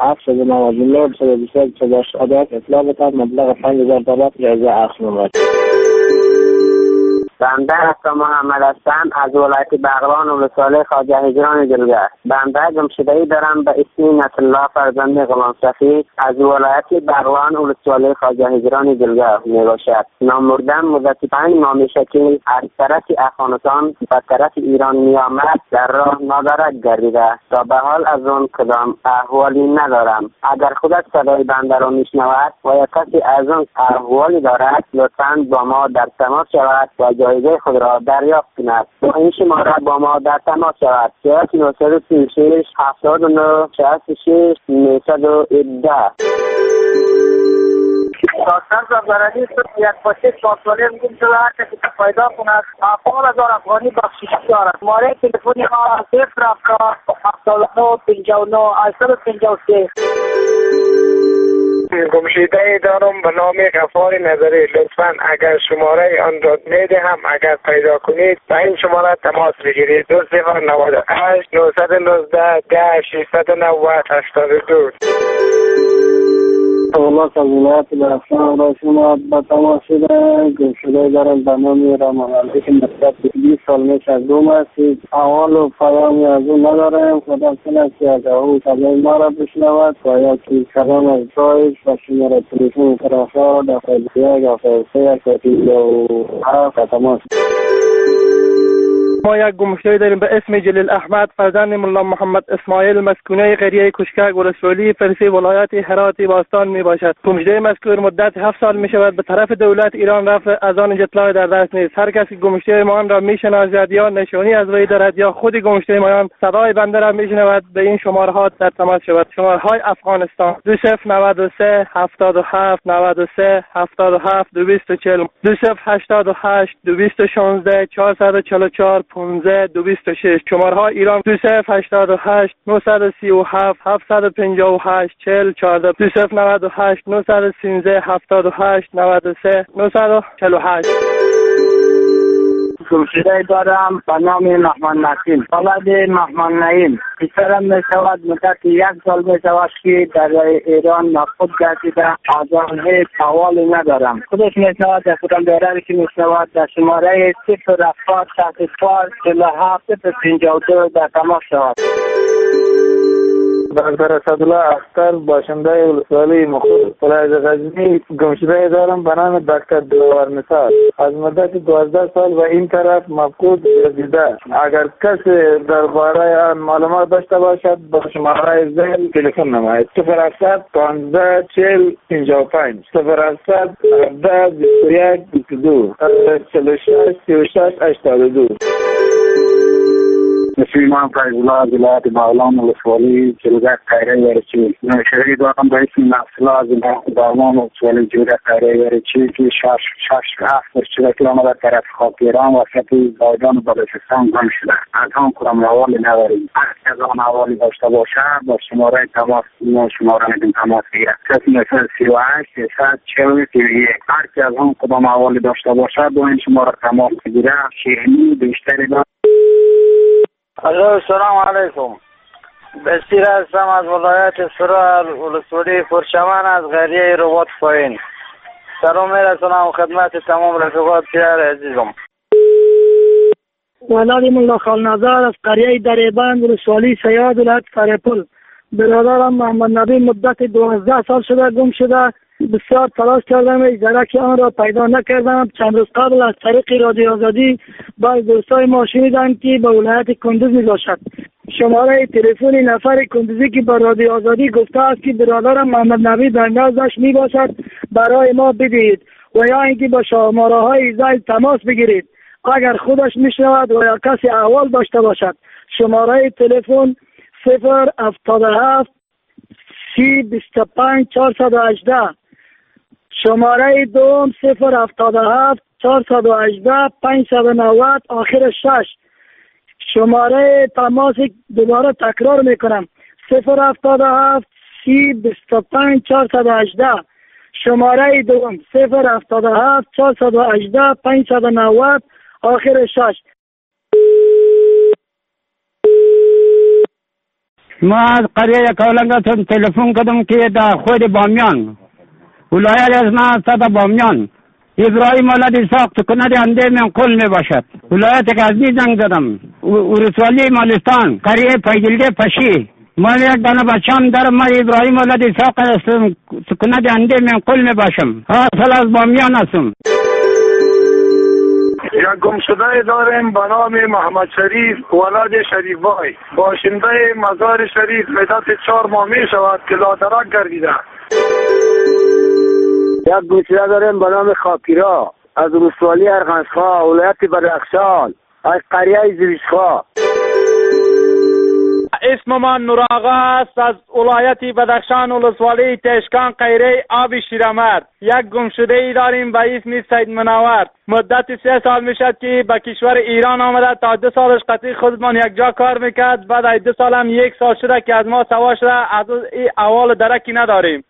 07999 اطلاع بدهند. مبلغ $5000 جایزه اخذ نماید. بنده هستم محمد حسن از ولایت بغلان ولسوالی خواجه هجران جلگه. بنده گمشدگی دارم به اسم نصرالله فرزند غلام صفی از ولایت بغلان ولسوالی خواجه هجران جلگه می باشد. نامبردم مدت 5 ماه میشه که از طرف افغانستان به طرف ایران می آمد در راه نادرک گردیده تا به حال از اون کدام احوالی ندارم. اگر خودت صدای بنده را میشنود و یا کسی از اون احوالی دارد لطفاً با ما در تماس شود و جایزه خود را دریافت کند. با این شماره با ما در تماس شود. 0936 79 66 917. داستان زبرانی یک پاچه 4 ساله میگیم شده هر کسی که پیدا کند 5000 افغانی بخشش دارد. ماره تلفنی ما 079 59 853. گمشده دارم به نام غفار نظری. لطفاً اگر شماره آن را میدهم اگر پیدا کنید به این شماره تماس بگیرید. 2098 919 10 690 82. اولاد از ولایت برسان را شما به تماس شده گمشده دارم به نام رحمان که مدت 20 سال میشه از دوم هستید. احوال و پیامی از او ندارم. خدا کنه که از او صدای ما را بشنود و یا که کلام از جایش و شماره تلفن طرفا داخل 1 تماس. ما یک گمشده داریم به اسم جلیل احمد فرزند ملا محمد اسماعیل مسکونه قریه کشکک ولسوالی فرسی ولایت هرات باستان می باشد. گمشده مذکور مدت 7 سال می شود. به طرف دولت ایران رفت از آن اطلاع در دست نیست. هر کسی گمشده ما را می شناسد یا نشانی از وی دارد یا خود گمشده ما صدای بنده را می شنود به این شماره ها در تماس شود. شماره های افغانستان 2093 77 93 77 240 2088 216 444 15 226. شماره های ایران 2088 937 758 40 14 2098 913 78 93 948. گمشده دارم به نام محمد نسیم ولد محمد نعیم. پسرم می شود مدت 1 سال می شود که در ایران مفقود گردیده. از آن هیچ احوالی ندارم. خودش می شود در خودم داره که می شود در شماره 074 64 47 52 در تماس شود. دکتر اسدالله اختر باشنده ولسوالی مخور ولایت غزنی. گمشده دارم به نام دکتر دوار نثار از مدت 12 سال و این طرف مفقود گردیده. اگر کسی درباره آن معلومات داشته باشد با شماره ذیل تلفن نمایید. 0700 15 40 55 0700 17 21 22 46 36 82. مسلمان فیضالله از ولایت بغلان ولسوالی جلگه قیره یارچی. گمشدگی دارم به اسم نصرالله از بغلان ولسوالی جلگه قیره یارچی که 6 کیلومتر طرف خاک ایران و سطح زایدان بلوچستان گم شده. از آن کدام احوالی نداریم. هر که از آن احوالی داشته باشه با شماره تماس شماره میدیم تماس بگیرد. 038 640 31. هر که از آن کدام احوالی داشته باشه با این شماره تماس بگیرد. شیرینی بیشتری دارد. الو سلام علیکم. بسیر هستم از ولایت سرال ولسوالی پرچمن از قریه رباط پایین. سلام میرسونم خدمت تمام رفیقات پیار عزیزم. ولاد ملا خالنظر از قریه دریبند ولسوالی سیاد ولایت سرپل. برادرم محمد نبی مدت 12 سال شده گم شده. بسیار تلاش کردم ای که آن را پیدا نکردم. چند روز قبل از طریق رادیو آزادی با دوستای ما شنیدم که به ولایت کندوز می باشد. شماره تلفن نفر کندوزی که به رادیو آزادی گفته است که برادرم محمد نبی در نزدش می باشد برای ما بدهید و یا اینکه با شماره های زیر تماس بگیرید اگر خودش می شود و یا کسی احوال داشته باشد. شماره تلفن 077 3025 418. شماره دوم 077 418 590 آخر 6. شماره تماس دوباره تکرار میکنم 077 3025 418. شماره دوم 077 418 590 آخر 6. ما از قریه کولنگا تلفن کردم که در خود بامیان ولایت از ما صد بامیان ابراهیم ولد اسحاق سکونت انده من قل می باشد. ولایت غزنی زنگ زدم ورسوالی مالستان قریه پیدلگه پشی ما یک دانه بچم در ما ابراهیم ولد اسحاق سکونت انده من قل می باشم. اصل از بامیان هستم. یک گمشده داریم به نام محمد شریف ولد شریف بای باشنده مزار شریف مدت 4 ماه می شود که لادرک گردیده. یک گمشده داریم به نام خاکیرا از ولسوالی ارغنزخواه ولایت بدخشان از قریه زریشخواه. اسم من نوراغا است از ولایت بدخشان ولسوالی تشکان قیره آب شیرمرد. یک گمشده ای داریم به اسم سید منور. مدت 3 سال میشد که به کشور ایران آمده. تا 2 سالش قطعی خودمان یک جا کار میکرد. بعد از 2 سال هم 1 سال شده که از ما سوا شده. از این احوال درکی نداریم.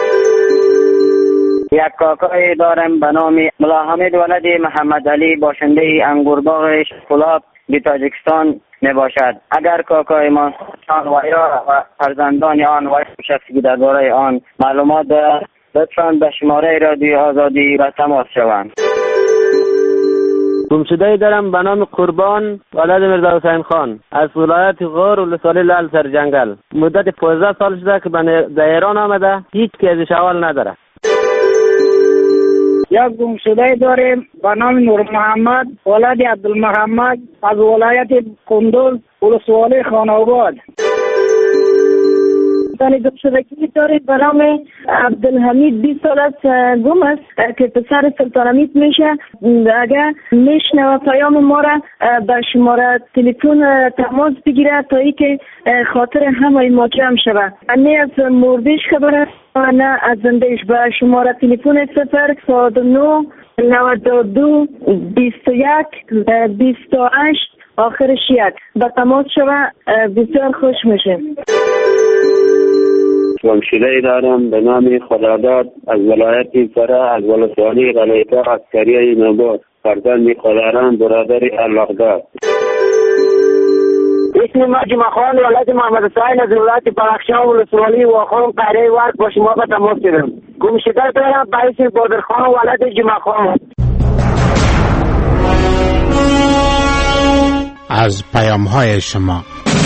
یک کاکای دارم به نام ملا حمید ولد محمد علی باشنده انگورباغ شکلات به تاجیکستان می باشد. اگر کاکای ما آن وایرا و فرزندان آن و شخصی درباره آن معلومات دارد لطفاً به شماره رادیو آزادی را تماس شوند. گمشده دارم به نام قربان ولد مرزا حسین خان از ولایت غور ولسوالی لال سر جنگل. مدت 15 سال شده که به ایران آمده. هیچ کسی احوال نداره. یک گمشده داریم به نام نور محمد ولد عبدالمحمد از ولایت کندوز ولسوالی خانواد. گمشدگی داریم به نام عبدالحمید 20 سال است گم است که پسر سلطانحمید میشه. اگر میشنوه پیام ما را به شماره تلفن تماس بگیره تا ای که خاطر همه ما جمع شود. نه از مردیش خبر است نه از زندهش. به شماره تلفن 009 92 21 28 آخرش 1 به تماس شود. بسیار خوش میشه. گمشده دارم به نام خداداد از ولایت فرا از ولسوالی غلیقه عسکریه نوباد فرزند خداران برادر الاغداد. اسم ما جمعه خان ولایت محمد حسین از ولایت بدخشان ولسوالی واخان قریه ورد با شما به تماس شدم. گمشده دارم به اسم بادرخان ولایت جمعه خان. از پیام‌های شما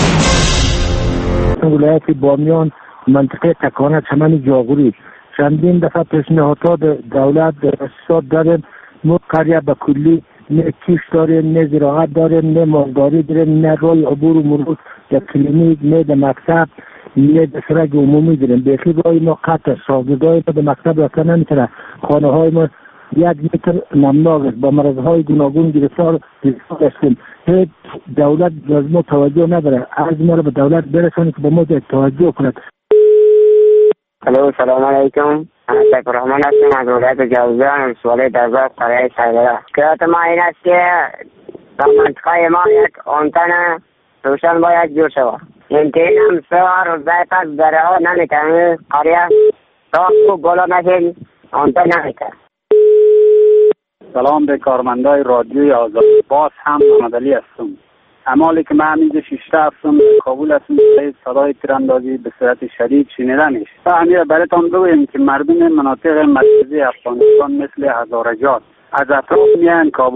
ولایت بامیان منطقه تکانه چمن جاغوری چندین دفعه پیشنهادات دولت استاد داریم. ما قریه به کلی نه کیش داریم نه زراعت داریم نه مالداری داریم نه رای عبور و مرور در کلینیک نه در مکتب نه در سرک عمومی داریم. بیخی رای ما قطع شاگردای ما به مکتب رفتن نمیتونه. خانه های ما 1 متر نمناک است. با مرضهای گوناگون گرفتار هستیم. هیچ دولت از ما توجه نداره. از ما رو به دولت برسانید که به ما توجه کند. الو سلام علیکم. شکر الرحمن هستم از ولایت جوزجان ولسوالی درزاب قریه سیدره. شکایت ما این است که در منطقه ما یک آنتن روشن باید جور شود. اینترنت هم 3 روزه پس دره ها نمیکنه. قریه راه خوب بالا نشد آنتن نمیکنه. سلام به کارمندای رادیوی آزادی. باز هم محمد علی هستم. اعمالی که من همینجا 6 هفتم کابل هستم صدای تیراندازی به صورت شدید شنیده میشه. تا همین براتون بگویم که مردم مناطق مرکزی افغانستان مثل هزارجات از اطراف میان کابل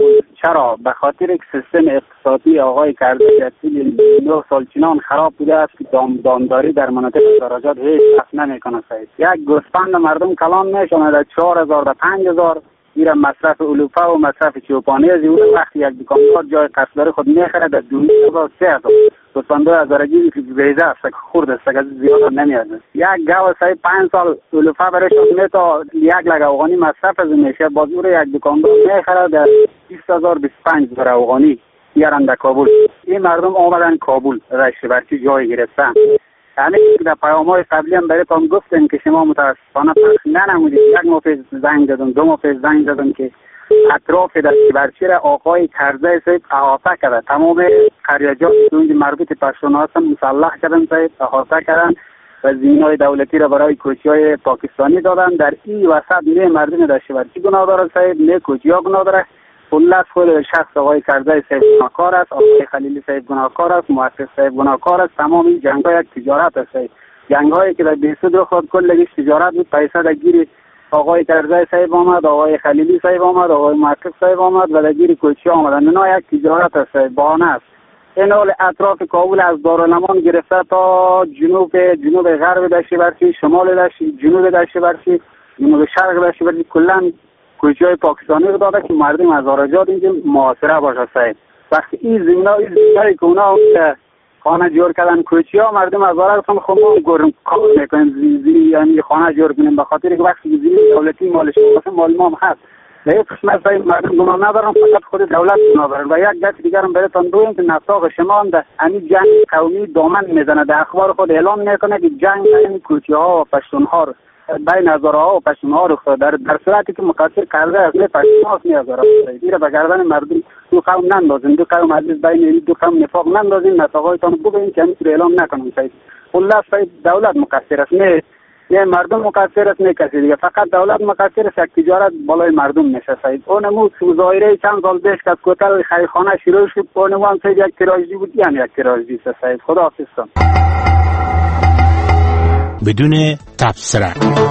چرا؟ به خاطر یک سیستم اقتصادی آقای کرزی در طول 9 سال چنان خراب بوده است که دامداری در مناطق دراجات هیچ کس نمیکنه. یک گوسفند مردم کلان میشونه در 4000 تا 5000 میره مصرف علوفه و مصرف چوپانیزی و وقتی یک دکاندار جای قصداری خود میخره در 2000 3000 گوسفند 2000 گیری که بیزه است خورد است که زیاد نمیاد. یک گاو سای 5 سال علوفه برش میتا یک لگ افغانی مصرف از میشه بازور یک دکاندار میخره در 20000 25000 افغانی میارن در کابل. این مردم آمدن کابل رشته برچی جای گرفتن. یعنی در پیام‌های قبلی هم براتون گفتیم که شما متاسفانه پخش ننمودید. یک ماه زنگ زدم 2 ماه زنگ زدم که اطراف دستبرچی را آقای کرزی صاحب احاطه کرده. تمام قریه‌جات اونجا مربوط پشتون هستن مسلح کردن صاحب احاطه کردن و زمین‌های دولتی را برای کوچی‌های پاکستانی دادن. در این وسط نه مردم دستبرچی گناه داره صاحب نه کوچی‌ها گناه داره. خلاص خود شخص آقای کرزی صاحب گناهکار است، آقای خلیلی صاحب گناهکار است، مؤسس صاحب گناهکار است. تمام این جنگ‌ها یک تجارت است. جنگ‌هایی که در 22 خود کلش تجارت بود. پیسه در گیر آقای کرزی صاحب آمد، آقای خلیلی صاحب آمد، آقای مؤسس صاحب آمد و در گیر کوچی آمدن. اینا یک تجارت است، بهانه است. این حال اطراف کابل از دارالمان گرفته تا جنوب غرب دشت‌برچی، شمال دشت، جنوب دشت‌برچی، جنوب شرق دشت‌برچی کلاً کوچه‌های پاکستانی رو داده که مردم از آراجات اینجا محاصره باشه صاحب. وقتی این زمینایی که اونا خانه جور کردن کوچه‌ها مردم از آراجات خود ما گرم کار میکنیم یعنی خانه جور کنیم به خاطر که وقتی زمین دولتی مال شما مال ما هست. در یک قسمت مردم گمان ندارن فقط خود دولت گناه دارن. و یک دست دیگر هم براتون بگم که نساق شما هم در همین جنگ قومی دامن میزنه. در اخبار خود اعلام میکنه که جنگ بین کوچه‌ها و پشتون‌ها بین هزارها و پشتون‌ها رخ داده. در صورتی که مقصر کرده اصل پشتون‌ها است. هزارها دیره به گردن مردم دو قوم نندازین، دو قوم عزیز بین این دو قوم نفاق نندازین. نساق‌هایتان بگین که همین اعلام نکنین. خلاص دولت مقصر است، نه مردم مقصر است، نه کسی دیگه. فقط دولت مقصر است. یک تجارت بالای مردم میشه صاحب. اونمو مظاهره چند سال پیش که کوتل خیرخانه شروع شد اونمو هم یک تراژدی بود، یعنی یک تراژدی است صاحب. خداحافظ. بدون تبصره.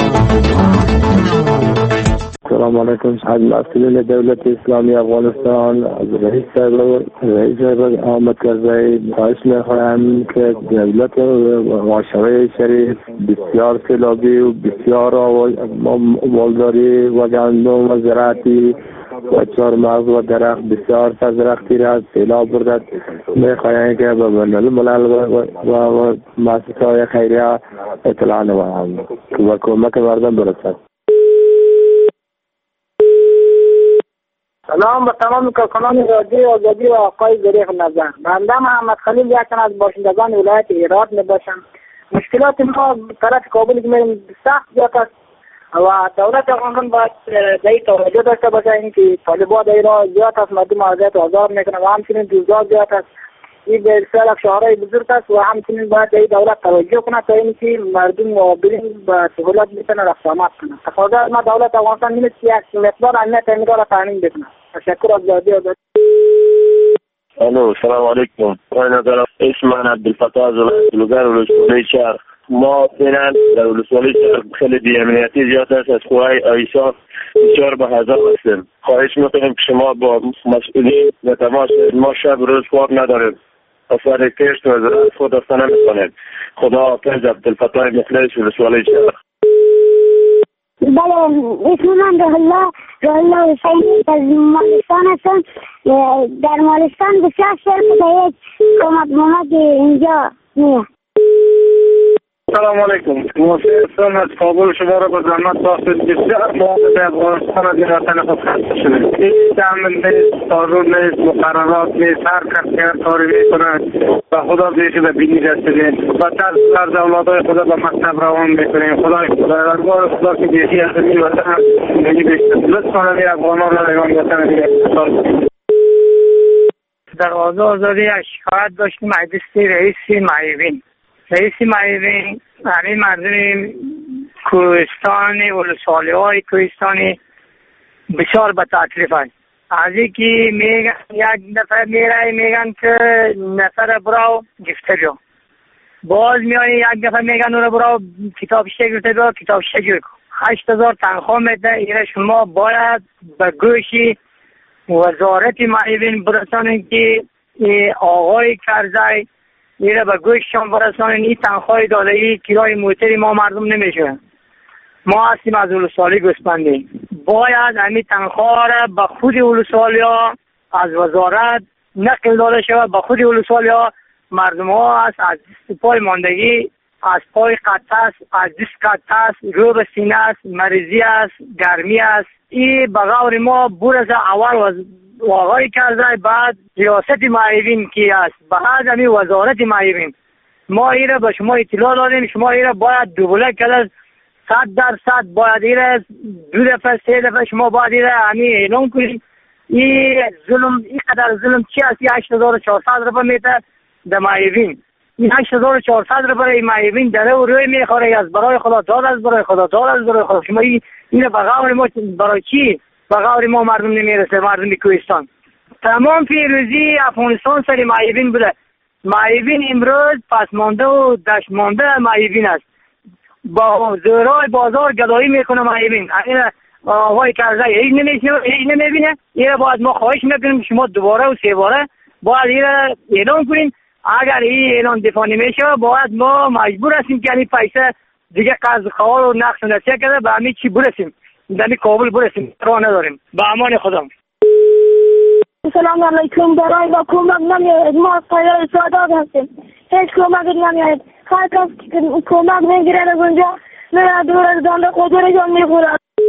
سلام علیکم. از مسئولین دولت اسلامی افغانستان از رئیس احمد کرزی خواهش می‌کنم که دولت ماشوه شریف بسیار سیلابی و بسیار مالداری و گندم و زراعتی و چهارمغز و درخت بسیار درختی را سیلاب بردد. می‌خواهیم که به بین‌الملل و مؤسسه‌های خیریه اطلاع نمایند و کمک مردم برسد. سلام به تمام کارکنان رادیو آزادی و آقای ظریف نظر. بنده محمد خلیل یکم از باشندگان ولایت هرات میباشم. مشکلات ما طرف کابل که میریم سخت زیاد است و دولت افغانستان باید در این توجه داشته باشه اینکه طالبان در ایران زیاد است، مردم اذیت و آزار میکنه و همچنین دوزار زیاد است. این بسیار شهرهای بزرگ است و همچنین باید در دولت توجه کنه تا اینکه مردم مقابلین به سهولت میتونه رفت آمد کنه. تقاضا از ما دولت افغانستان این است که یک مقدار امنیت امنیت را تامین بکنه. تشکر از رادیو آزادی. الو سلام علیکم. اسم من عبدالفتاح از لوگر ولسوالی شهر. ما فعلا در ولسوالی شهر خیلی بی‌امنیتی زیاد است. از خواهی آیسا بسیار به حذر هستیم. خواهش میکنیم که شما با مسئولین و تماس ما شب روز خواب نداریم. اصلا کشت و زراعت خود اصلا نمیکنیم. خدا حافظ. عبدالفتاح مخلص ولسوالی شهر. بله اسم من روح حسینی از مالستان هستم. در مالستان بسیار شرم در یک کمک اینجا میه. سلام علیکم. موسیقی از کابل شما را به زحمت ساختید. بسیار موافق افغانستان از این وطن خود خسته شدیم. هیچ امن نیست، قانون نیست، مقررات نیست. هر کسی هر کاری میکنه و خدا بیشی به بینی رسیدیم و از اولادهای خدا به مکتب روان میکنیم. خداوندگار خدا که بیشی از این وطن زندگی بیشتر لطف کنه افغانان را نگان وطن دیگه. در آزادی شکایت داشتیم از دست رئیس معیوین همین مردم کوهستان ولسوالی های کوهستانی بسیار به تکلیف هست. از اینکه میگن یک نفر میگن که نفر براو گفته بیا، باز میانی یک نفر میگن اون براو کتاب شکل بیا، کتاب شکل کن. 8000 تنخواه میده. ایره شما باید به گوشی وزارت معیوین برسانن که آقای کرزی میره به گوششان برسانن این تنخواه دادگی کرای موتر ما مردم نمیشه. ما هستیم از ولسوالی گوسپندی، باید همین تنخواه را به خود ولسوالی ها از وزارت نقل داده شود به خود ولسوالی ها. مردم ها از دست پای ماندگی، از پای قطع است، از دست قطع است، رو به سینه است، مریضی است، گرمی است. این به غور ما برز اول آقای کرزی، بعد ریاست معیوین کی است، بعد همین وزارت معیوین. ما این را به شما اطلاع دادیم، شما این را باید دوبله کردن 100% باید این را 2 دفعه 3 دفعه شما باید این را همین اعلام کنید. این ظلم، این قدر ظلم چی است؟ 8400 روپیه میتر در معیوین، این 8400 روپیه معیوین داره و روی میخوره. از برای خدا داد، از برای خدا داد، از برای خدا. شما این به غور ما برای چی؟ به غور ما مردم نمیرسه، مردم کوهستان. تمام پیروزی افغانستان سر معیوین بوده. معیوین امروز پسمانده و دشمانده معیوین است. با زورای بازار گدایی میکنه معیوین. این آقای کرزی هیچ نمیبینه. این باید ما خواهش میکنیم شما دوباره و 3 باره باید این اعلان کنیم. اگر این اعلان دفاع نمیشه باید ما مجبور هستیم که این پیسه دیگه قرض خواه و نقص و نسیه کرده به همین چی برسیم، در کابل برسیم، راه نداریم. به امان خدا. سلام علیکم. برای با کمک نمیاد، ما پایای سادات هستیم، هیچ کمک نمیاد. هر کس کمک میگیره از اونجا میاد دور از دانده قدر جان میخوره.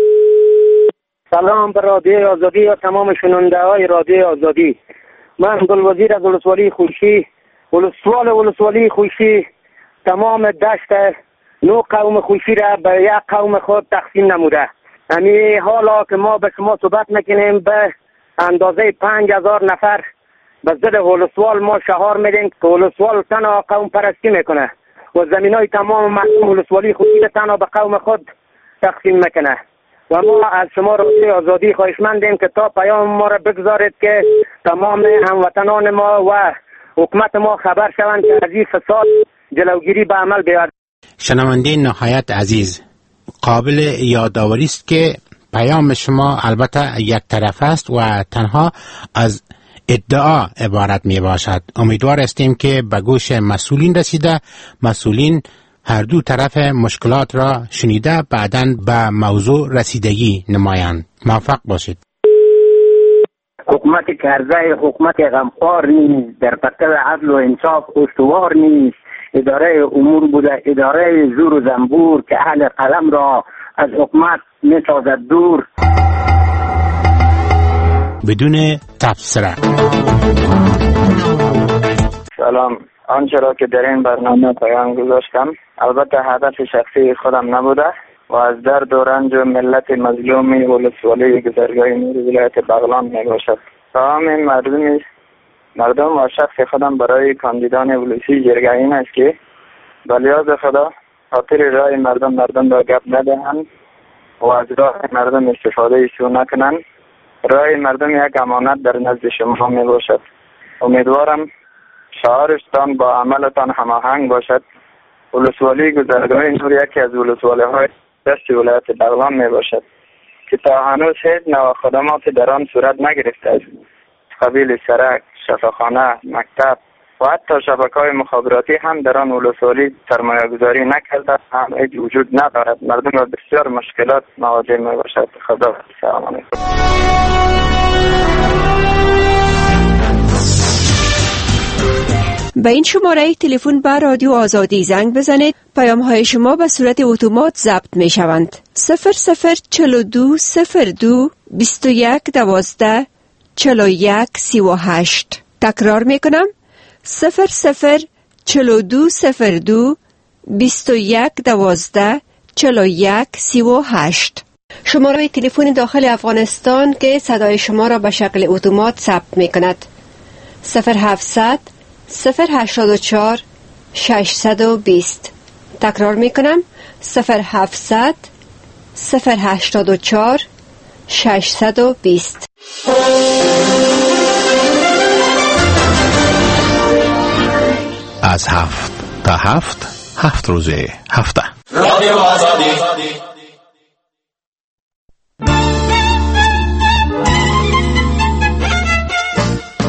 سلام بر رادیو آزادی و تمام شنونده های رادیو آزادی. من گلوزیر از ولسوالی خوشی، ولسوالی خوشی تمام دشت 9 قوم خوشی را به یک قوم خود تقسیم نموده. یعنی حالا که ما به شما صحبت نکنیم به اندازه 5000 نفر به ضد ولسوال ما شعار میدیم که ولسوال تنها قوم پرستی میکنه و زمینای تمام مردم ولسوالی خودی را تنها به قوم خود تقسیم میکنه. و ما از شما رادیو آزادی خواهشمندیم که تا پیام ما را بگذارید که تمام هموطنان ما و حکومت ما خبر شوند که از این فساد جلوگیری به عمل بیاید. شنونده نهایت عزیز، قابل یادآوری است که پیام شما البته یک طرف است و تنها از ادعا عبارت می باشد. امیدوار هستیم که به گوش مسئولین رسیده، مسئولین هر دو طرف مشکلات را شنیده بعداً به موضوع رسیدگی نمایند. موفق باشید. حکومت کرزی حکومت غمخوار نیست، در پرتو عدل و انصاف استوار نیست. اداره امور بوده، اداره زور و زنبور که اهل قلم را از حکومت می سازد دور. بدون تبصره. سلام. آنچه را که در این برنامه پیام گذاشتم البته هدف شخصی خودم نبوده و از درد و رنج و ملت مظلومی ولسوالی گذرگاه نور ولایت بغلان می باشد. تمام مردم و شخص خودم برای کاندیدان ولسی جرگه این است که به لیاز خدا خاطر رای مردم را گپ ندهند و از رای مردم استفاده سو نکنند. رای مردم یک امانت در نزد شما می باشد. امیدوارم شعارتان با عملتان هماهنگ باشد. ولسوالی گذرگاه نور یکی از ولسوالی های دست ولایت بغلان می باشد که تا هنوز هیچ نوع خدمات در آن صورت نگرفته است. قبیل سرک، شفاخانه، مکتب و حتی شبکه‌های مخابراتی هم در آن ولسوالی سرمایه گذاری نکرده، هم هیچ وجود ندارد. مردم را بسیار مشکلات مواجه می باشد. خدا. سلام علیکم. به این شماره تلفن به رادیو آزادی زنگ بزنید. پیام های شما به صورت اتومات ضبط می شوند. 0042 02 21 12 41 38. تکرار می کنم. 0042 02 21 12 41 38. شماره تلفن داخل افغانستان که صدای شما را به شکل اتومات ثبت می کند. 0700 084 620. تکرار می کنم. 0700 084 620. از 7 تا 7 روز هفته. رادیو آزادی.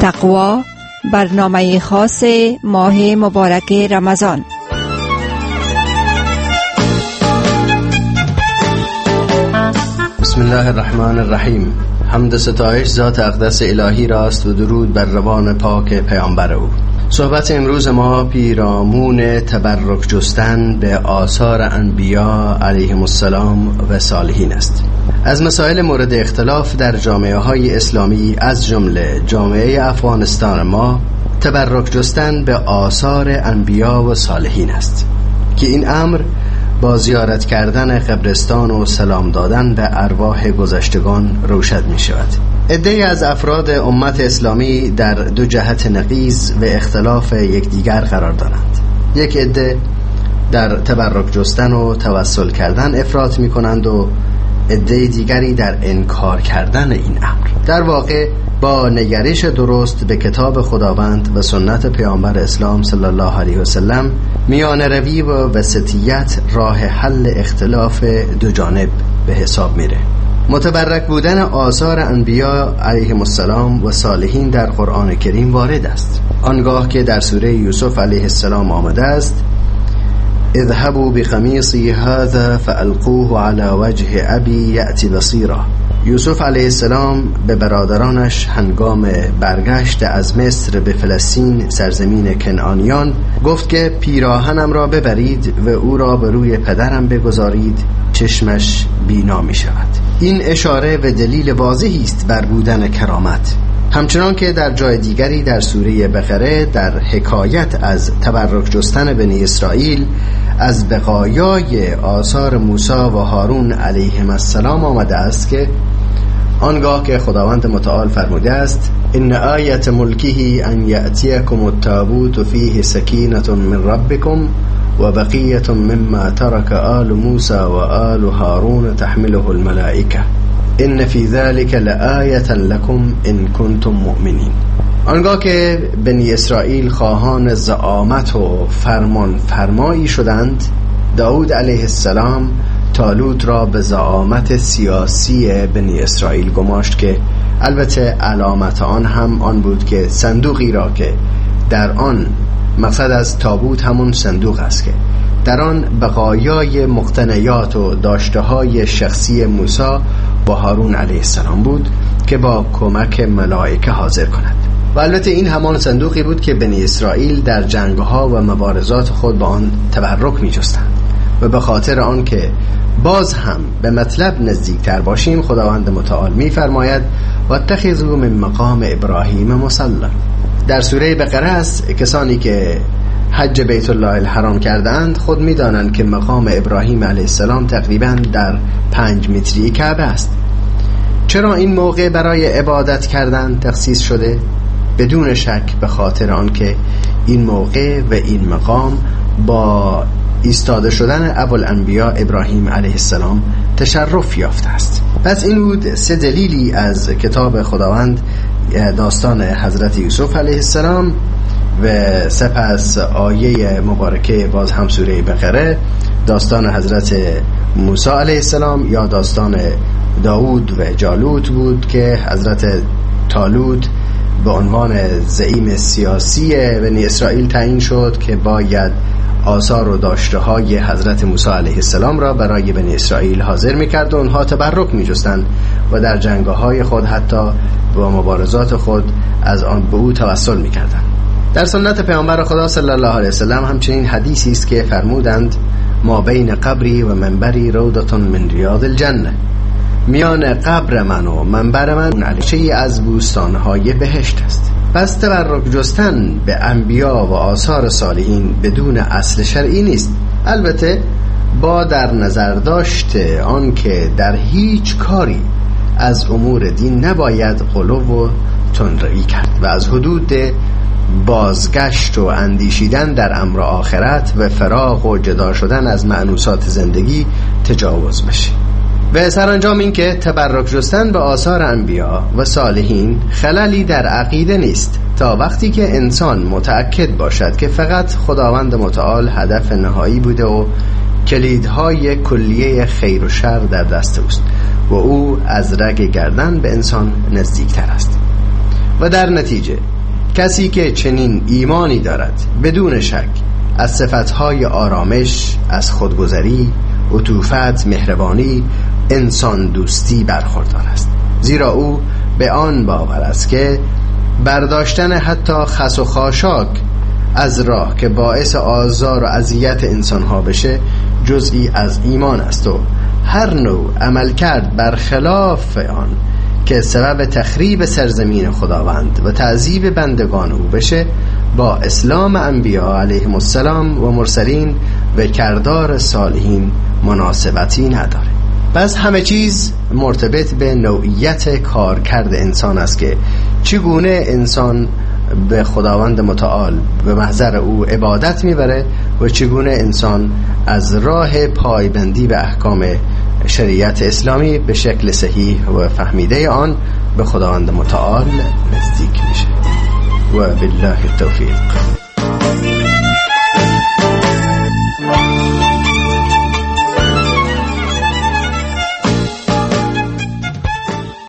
تقوا، برنامه خاص ماه مبارک رمضان. بسم الله الرحمن الرحیم. حمد و ستایش ذات اقدس الهی راست و درود بر روان پاک پیامبر او. صحبت امروز ما پیرامون تبرک جستن به آثار انبیا علیهم السلام و صالحین است. از مسائل مورد اختلاف در جامعه های اسلامی از جمله جامعه افغانستان ما تبرک جستن به آثار انبیا و صالحین است که این امر با زیارت کردن قبرستان و سلام دادن به ارواح گذشتگان روشن می شود. عده‌ای از افراد امت اسلامی در دو جهت نقیض و اختلاف یکدیگر قرار دارند. یک عده در تبرک جستن و توسل کردن افراط می کنند و عده دیگری در انکار کردن این امر. در واقع با نگرش درست به کتاب خداوند و سنت پیامبر اسلام صلی الله علیه و سلم، میان روی و وسطیت راه حل اختلاف دو جانب به حساب میره. متبرک بودن آثار انبیا علیهم السلام و صالحین در قرآن کریم وارد است. آنگاه که در سوره یوسف علیه السلام آمده است: اذهبوا بقمیصی هذا فالقوه علی وجه ابی یأتی بصیرا. یوسف علیه السلام به برادرانش هنگام برگشت از مصر به فلسطین سرزمین کنعانیان گفت که پیراهنم را ببرید و او را به روی پدرم بگذارید، چشمش بینا می شود. این اشاره و دلیل واضحی است بر بودن کرامت. همچنان که در جای دیگری در سوره بقره در حکایت از تبرک جستن بنی اسرائیل از بقایای آثار موسی و هارون علیهم السلام آمده است که آنگاه که خداوند متعال فرموده است: ان آیت ملکه ان یأتیکم التابوت فیه سکینة من ربکم و بقیة مما ترک آل موسی و آل هارون تحمله الملائکه ان فی ذلک لآیة لکم ان کنتم مؤمنین. آنگاه که بنی اسرائیل خواهان زعامت و فرمان فرمایی شدند، داود علیه السلام طالوت را به زعامت سیاسی بنی اسرائیل گماشت که البته علامت آن هم آن بود که صندوقی را که در آن، مقصد از تابوت همون صندوق است که در آن بقایای مقتنیات و داشته‌های شخصی موسی و هارون علیه السلام بود که با کمک ملائکه حاضر کند. و البته این همان صندوقی بود که بنی اسرائیل در جنگ‌ها و مبارزات خود با آن تبرک می‌جستند. و به خاطر آن که باز هم به مطلب نزدیکتر باشیم، خداوند متعال می‌فرماید: واتخذوا من مقام ابراهیم مصلی. در سوره بقره است کسانی که حج بیت الله الحرام کردند خود می‌دانند که مقام ابراهیم علیه السلام تقریباً در 5 متری کعبه است. چرا این موقع برای عبادت کردن تخصیص شده؟ بدون شک به خاطر آنکه این موقع و این مقام با ایستاده شدن ابوالانبیا ابراهیم علیه السلام تشرف یافته است. پس این بود 3 دلیلی از کتاب خداوند: داستان حضرت یوسف علیه السلام و سپس آیه مبارکه باز هم سوره بقره، داستان حضرت موسی علیه السلام یا داستان داود و جالوت بود که حضرت طالوت به عنوان زعیم سیاسی بنی اسرائیل تعیین شد که باید آثار و داشته های حضرت موسی علیه السلام را برای بنی اسرائیل حاضر میکرد و اونها تبرک میجستند و در جنگ‌های خود حتی با مبارزات خود از آن به او توسل میکردند. در سنت پیامبر خدا صلی الله علیه وسلم همچنین حدیثی است که فرمودند: ما بین قبری و منبری روضة من ریاض الجنه. میان قبر من و منبر من علیچه‌ای از بوستان‌های بهشت است. پس تبرک جستن به انبیا و آثار صالحین بدون اصل شرعی نیست، البته با در نظر داشته آن که در هیچ کاری از امور دین نباید غلو و تندروی کرد و از حدود بازگشت و اندیشیدن در امر آخرت و فراغ و جدا شدن از مأنوسات زندگی تجاوز بشه. و سرانجام این که تبرک جستن به آثار انبیا و صالحین خللی در عقیده نیست تا وقتی که انسان متأکد باشد که فقط خداوند متعال هدف نهایی بوده و کلیدهای کلیه خیر و شر در دست اوست و او از رگ گردن به انسان نزدیکتر است. و در نتیجه کسی که چنین ایمانی دارد بدون شک از صفتهای آرامش، از خودگذری، عطوفت، مهربانی، انسان دوستی برخوردار است، زیرا او به آن باور است که برداشتن حتی خس و خاشاک از راه که باعث آزار و اذیت انسانها بشه جزئی از ایمان است و هر نوع عمل کرد برخلاف آن که سبب تخریب سرزمین خداوند و تعذیب بندگان او بشه با اسلام انبیا علیهم السلام و مرسلین و کردار صالحین مناسبتی نداره. پس همه چیز مرتبط به نوعیت کارکرد انسان است که چگونه انسان به خداوند متعال به محضر او عبادت میبره و چگونه انسان از راه پایبندی به احکام شریعت اسلامی به شکل صحیح و فهمیده آن به خداوند متعال نزدیک میشه. و بالله التوفیق.